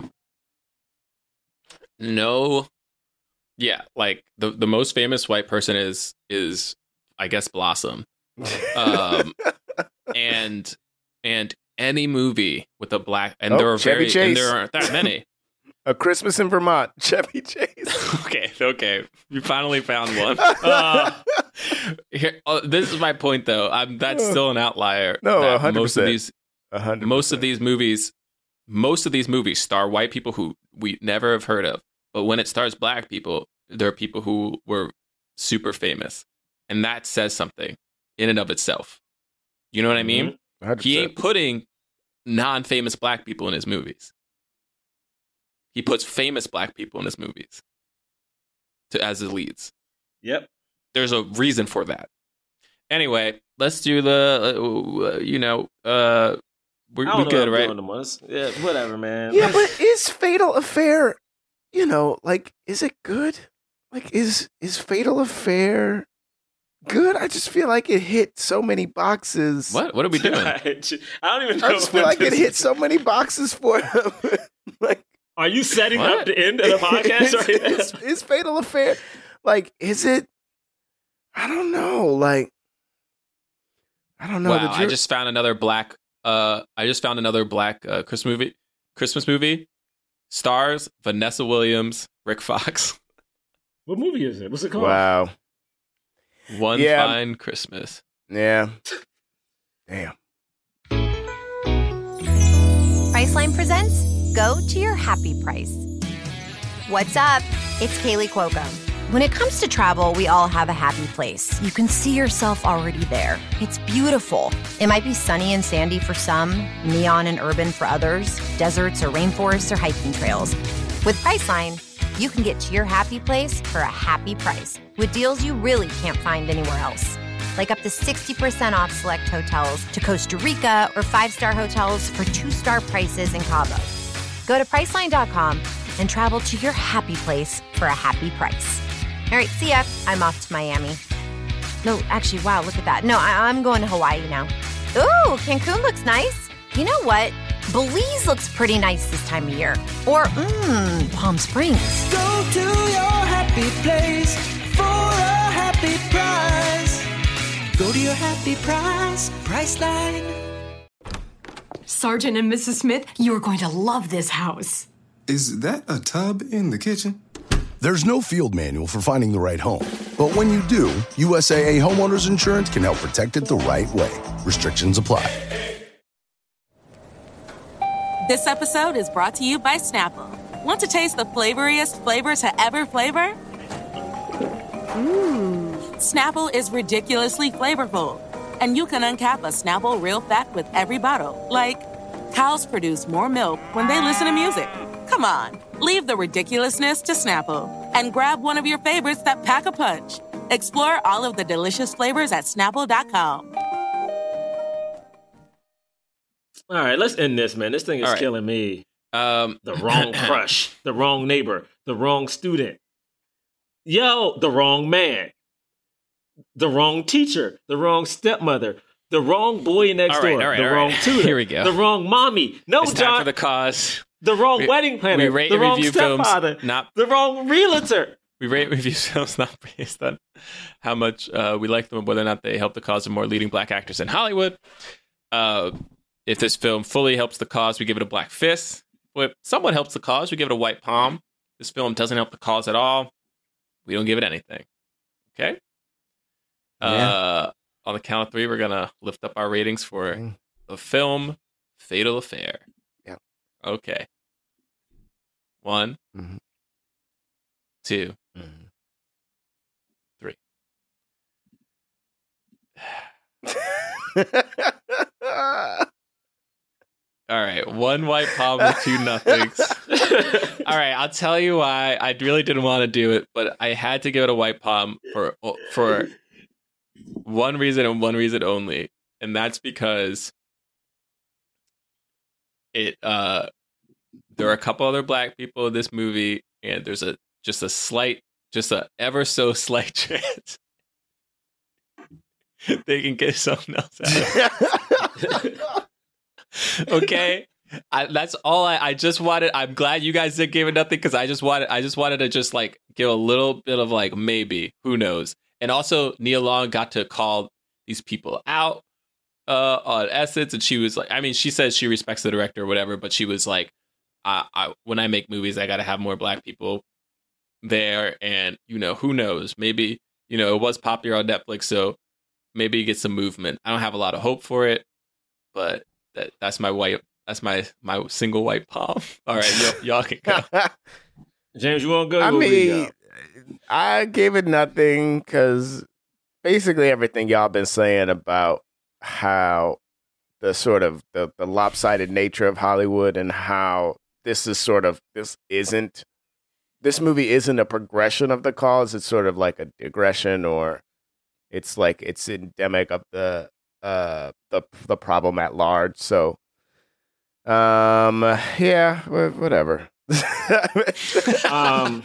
No, yeah, like the, the most famous white person is is I guess Blossom, um, and and any movie with a black and oh, there are Chevy very Chase. and there aren't that many. A Christmas in Vermont, Chevy Chase. okay, okay, we finally found one. Uh, here, oh, this is my point, though. I'm that's still an outlier. No, that one hundred percent. Most of these, one hundred percent. most of these movies, most of these movies star white people who we never have heard of. But when it stars black people, there are people who were super famous, and that says something in and of itself. You know what I mean? one hundred percent. He ain't putting non-famous black people in his movies. He puts famous black people in his movies to as his leads. Yep. There's a reason for that. Anyway, let's do the, uh, you know, uh, we're, I don't we're know good, what I'm right? doing to us. Yeah, whatever, man. Yeah, but is Fatal Affair, you know, like, is it good? Like, is is Fatal Affair good? I just feel like it hit so many boxes. What? What are we doing? I don't even know. I just feel like it hit so many boxes for him. Like, are you setting What? up the end of the podcast right now? is, is Fatal Affair, like, is it? I don't know. Like, I don't know. Wow, Did I you- just found another black. Uh, I just found another black uh, Christmas movie. Christmas movie stars Vanessa Williams, Rick Fox. What movie is it? What's it called? Wow. One Yeah. Fine Christmas. Yeah. Damn. Priceline presents Go to Your Happy Price. What's up? It's Kaylee Cuoco. When it comes to travel, we all have a happy place. You can see yourself already there. It's beautiful. It might be sunny and sandy for some, neon and urban for others, deserts or rainforests or hiking trails. With Priceline, you can get to your happy place for a happy price with deals you really can't find anywhere else. Like up to sixty percent off select hotels to Costa Rica or five-star hotels for two-star prices in Cabo. Go to Priceline dot com and travel to your happy place for a happy price. All right, see ya. I'm off to Miami. No, actually, wow, look at that. No, I- I'm going to Hawaii now. Ooh, Cancun looks nice. You know what? Belize looks pretty nice this time of year. Or, mmm, Palm Springs. Go to your happy place for a happy price. Go to your happy price, Priceline. Sergeant and Missus Smith, you are going to love this house. Is that a tub in the kitchen? There's no field manual for finding the right home. But when you do, U S A A Homeowners Insurance can help protect it the right way. Restrictions apply. This episode is brought to you by Snapple. Want to taste the flavoriest flavor to ever flavor? Mmm. Snapple is ridiculously flavorful. And you can uncap a Snapple real fact with every bottle. Like, cows produce more milk when they listen to music. Come on, leave the ridiculousness to Snapple and grab one of your favorites that pack a punch. Explore all of the delicious flavors at snapple dot com. All right, let's end this, man. This thing is All right. killing me. Um, The wrong crush, the wrong neighbor, the wrong student. Yo, the wrong man. The wrong teacher, the wrong stepmother, the wrong boy next All right, door, all right, the all wrong right. tutor, Here we go. the wrong mommy. No, it's John, time for the cause. the wrong We- wedding planner, we rate the and wrong review films, stepfather, not the wrong realtor. We rate and review films not based on how much uh, we like them and whether or not they help the cause of more leading black actors in Hollywood. Uh, if this film fully helps the cause, we give it a black fist. but somewhat helps the cause. We give it a white palm. This film doesn't help the cause at all. We don't give it anything. Okay? Yeah. Uh, on the count of three, we're going to lift up our ratings for mm. the film Fatal Affair. Yeah. Okay. One, mm-hmm. two, mm-hmm. three. All right, one white palm and two nothings. All right, I'll tell you why I really didn't want to do it, but I had to give it a white palm for for one reason and one reason only, and that's because it. Uh, there are a couple other black people in this movie, and there's a just a slight, just a ever so slight chance they can get something else out of it. Okay, I, that's all. I, I just wanted. I'm glad you guys didn't give it nothing because I just wanted. I just wanted to just like give a little bit of like maybe who knows. And also, Nia Long got to call these people out uh, on Essence, and she was like, I mean, she says she respects the director or whatever, but she was like, I, I when I make movies, I got to have more black people there, and you know, who knows? Maybe you know it was popular on Netflix, so maybe you get some movement. I don't have a lot of hope for it, but. That that's my white. That's my my single white palm. All right, y'all, y'all can go. James, you want to go? I mean, I gave it nothing because basically everything y'all been saying about how the sort of the, the lopsided nature of Hollywood and how this is sort of this isn't this movie isn't a progression of the cause. It's sort of like a digression, or it's like it's endemic of the. Uh, the the problem at large. So, um, yeah, whatever. um,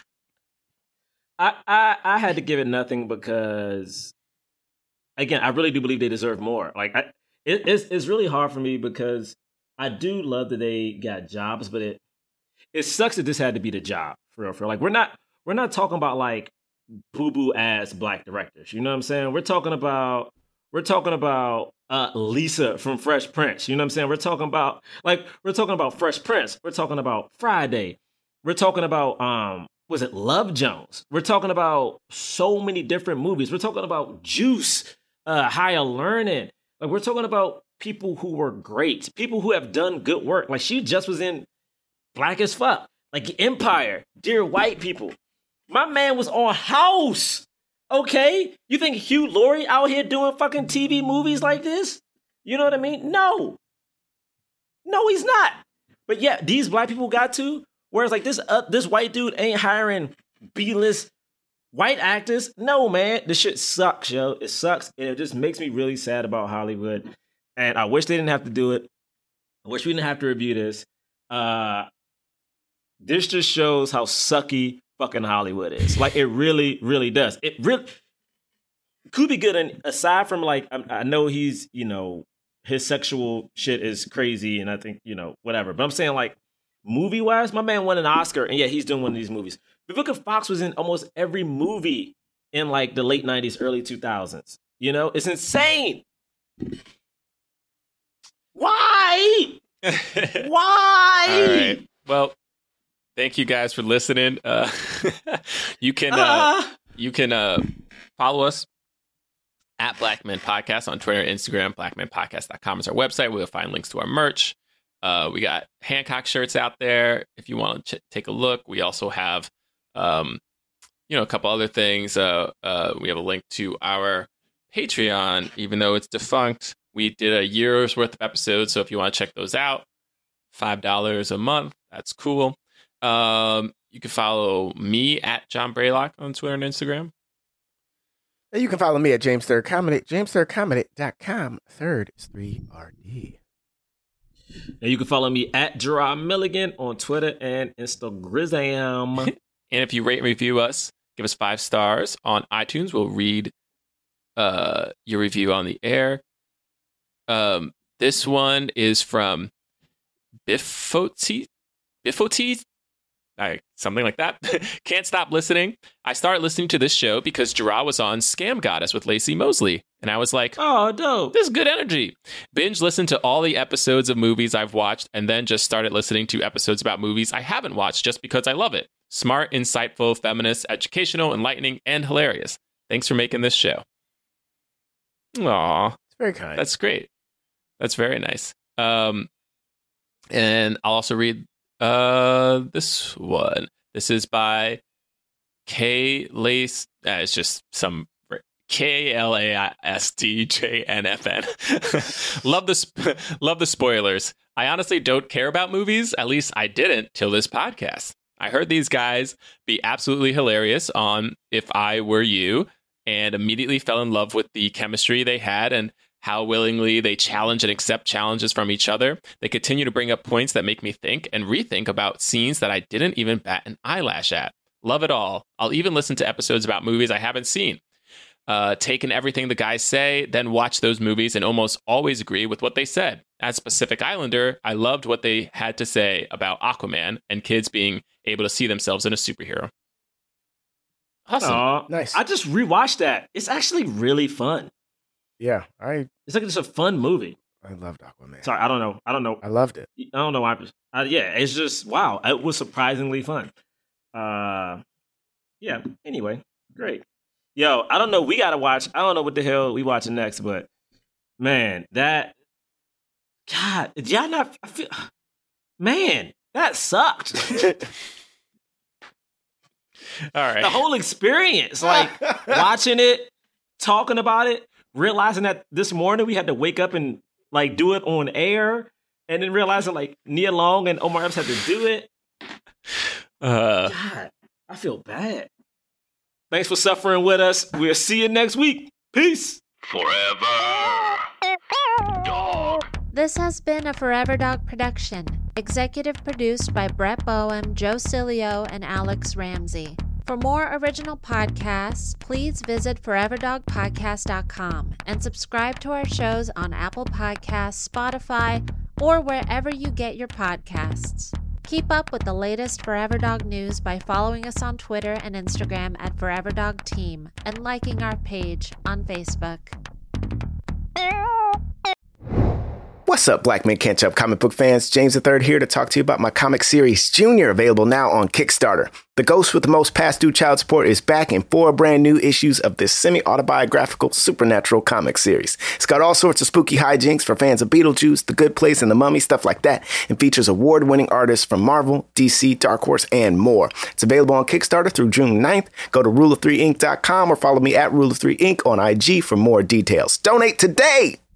I, I I had to give it nothing because, again, I really do believe they deserve more. Like, I, it, it's it's really hard for me because I do love that they got jobs, but it it sucks that this had to be the job for real. For real. Like, we're not we're not talking about like boo boo ass black directors. You know what I'm saying? We're talking about. We're talking about uh, Lisa from Fresh Prince. You know what I'm saying? We're talking about like we're talking about Fresh Prince. We're talking about Friday. We're talking about um, was it Love Jones? We're talking about so many different movies. We're talking about Juice, uh, Higher Learning. Like we're talking about people who were great, people who have done good work. Like she just was in Black as Fuck, like Empire, Dear White People. My man was on House. Okay, you think Hugh Laurie out here doing fucking T V movies like this? You know what I mean? No. No, he's not. But yeah, these black people got to. Whereas like this uh, this white dude ain't hiring B-list white actors. No, man. This shit sucks, yo. It sucks. And it just makes me really sad about Hollywood. And I wish they didn't have to do it. I wish we didn't have to review this. Uh, this just shows how sucky fucking Hollywood is. Like it really, really does. It really could be good. And aside from like, I, I know he's, you know, his sexual shit is crazy, and I think you know whatever. But I'm saying like movie wise, my man won an Oscar, and yeah, he's doing one of these movies. Vivica Fox was in almost every movie in like the late nineties, early two thousands. You know, it's insane. Why? Why? All right. Well. Thank you guys for listening. Uh, you can uh, uh. you can uh, follow us at Black Men Podcast on Twitter and Instagram. black men podcast dot com is our website. We'll find links to our merch. Uh, we got Hancock shirts out there if you want to ch- take a look. We also have, um, you know, a couple other things. Uh, uh, we have a link to our Patreon, even though it's defunct. We did a year's worth of episodes, so if you want to check those out, five dollars a month. That's cool. Um, you can follow me at John Braylock on Twitter and Instagram. And you can follow me at James Third Comedy, james third comedy dot com. Third is three R D. And you can follow me at Gerard Milligan on Twitter and Instagram. And if you rate and review us, give us five stars on iTunes. We'll read uh, your review on the air. Um, this one is from Biffoti. Biffoti? I, something like that. Can't stop listening. I started listening to this show because Gerard was on Scam Goddess with Lacey Mosley. And I was like, oh, dope. This is good energy. Binge listened to all the episodes of movies I've watched and then just started listening to episodes about movies I haven't watched just because I love it. Smart, insightful, feminist, educational, enlightening, and hilarious. Thanks for making this show. Aw. It's very kind. That's great. That's very nice. Um, and I'll also read uh, this one. This is by K. Lace. Uh, it's just some K L A S T J N F N. Love the sp- love the spoilers. I honestly don't care about movies. At least I didn't till this podcast. I heard these guys be absolutely hilarious on If I Were You, and immediately fell in love with the chemistry they had and how willingly they challenge and accept challenges from each other. They continue to bring up points that make me think and rethink about scenes that I didn't even bat an eyelash at. Love it all. I'll even listen to episodes about movies I haven't seen. Uh, taken everything the guys say, then watch those movies and almost always agree with what they said. As Pacific Islander, I loved what they had to say about Aquaman and kids being able to see themselves in a superhero. Awesome. Aww, nice. I just rewatched that. It's actually really fun. Yeah, I. It's like it's a fun movie. I loved Aquaman. Sorry, I don't know. I don't know. I loved it. I don't know why. Uh, yeah, it's just wow. It was surprisingly fun. Uh, yeah. Anyway, great. Yo, I don't know. We gotta watch. I don't know what the hell we watching next, but man, that God, did y'all not? I feel, man, that sucked. All right. The whole experience, like watching it, talking about it, realizing that this morning we had to wake up and like do it on air, and then realizing like Nia Long and Omar Epps had to do it. Uh, God, I feel bad. Thanks for suffering with us. We'll see you next week. Peace. Forever Dog. This has been a Forever Dog production. Executive produced by Brett Boehm, Joe Cilio, and Alex Ramsey. For more original podcasts, please visit forever dog podcast dot com and subscribe to our shows on Apple Podcasts, Spotify, or wherever you get your podcasts. Keep up with the latest Forever Dog news by following us on Twitter and Instagram at Forever Dog Team and liking our page on Facebook. What's up, Black Men Can't Jump comic book fans? James the Third here to talk to you about my comic series, Junior, available now on Kickstarter. The ghost with the most past due child support is back in four brand new issues of this semi-autobiographical supernatural comic series. It's got all sorts of spooky hijinks for fans of Beetlejuice, The Good Place, and The Mummy, stuff like that, and features award-winning artists from Marvel, D C, Dark Horse, and more. It's available on Kickstarter through June ninth. Go to rule of three ink dot com or follow me at rule of three ink on I G for more details. Donate today!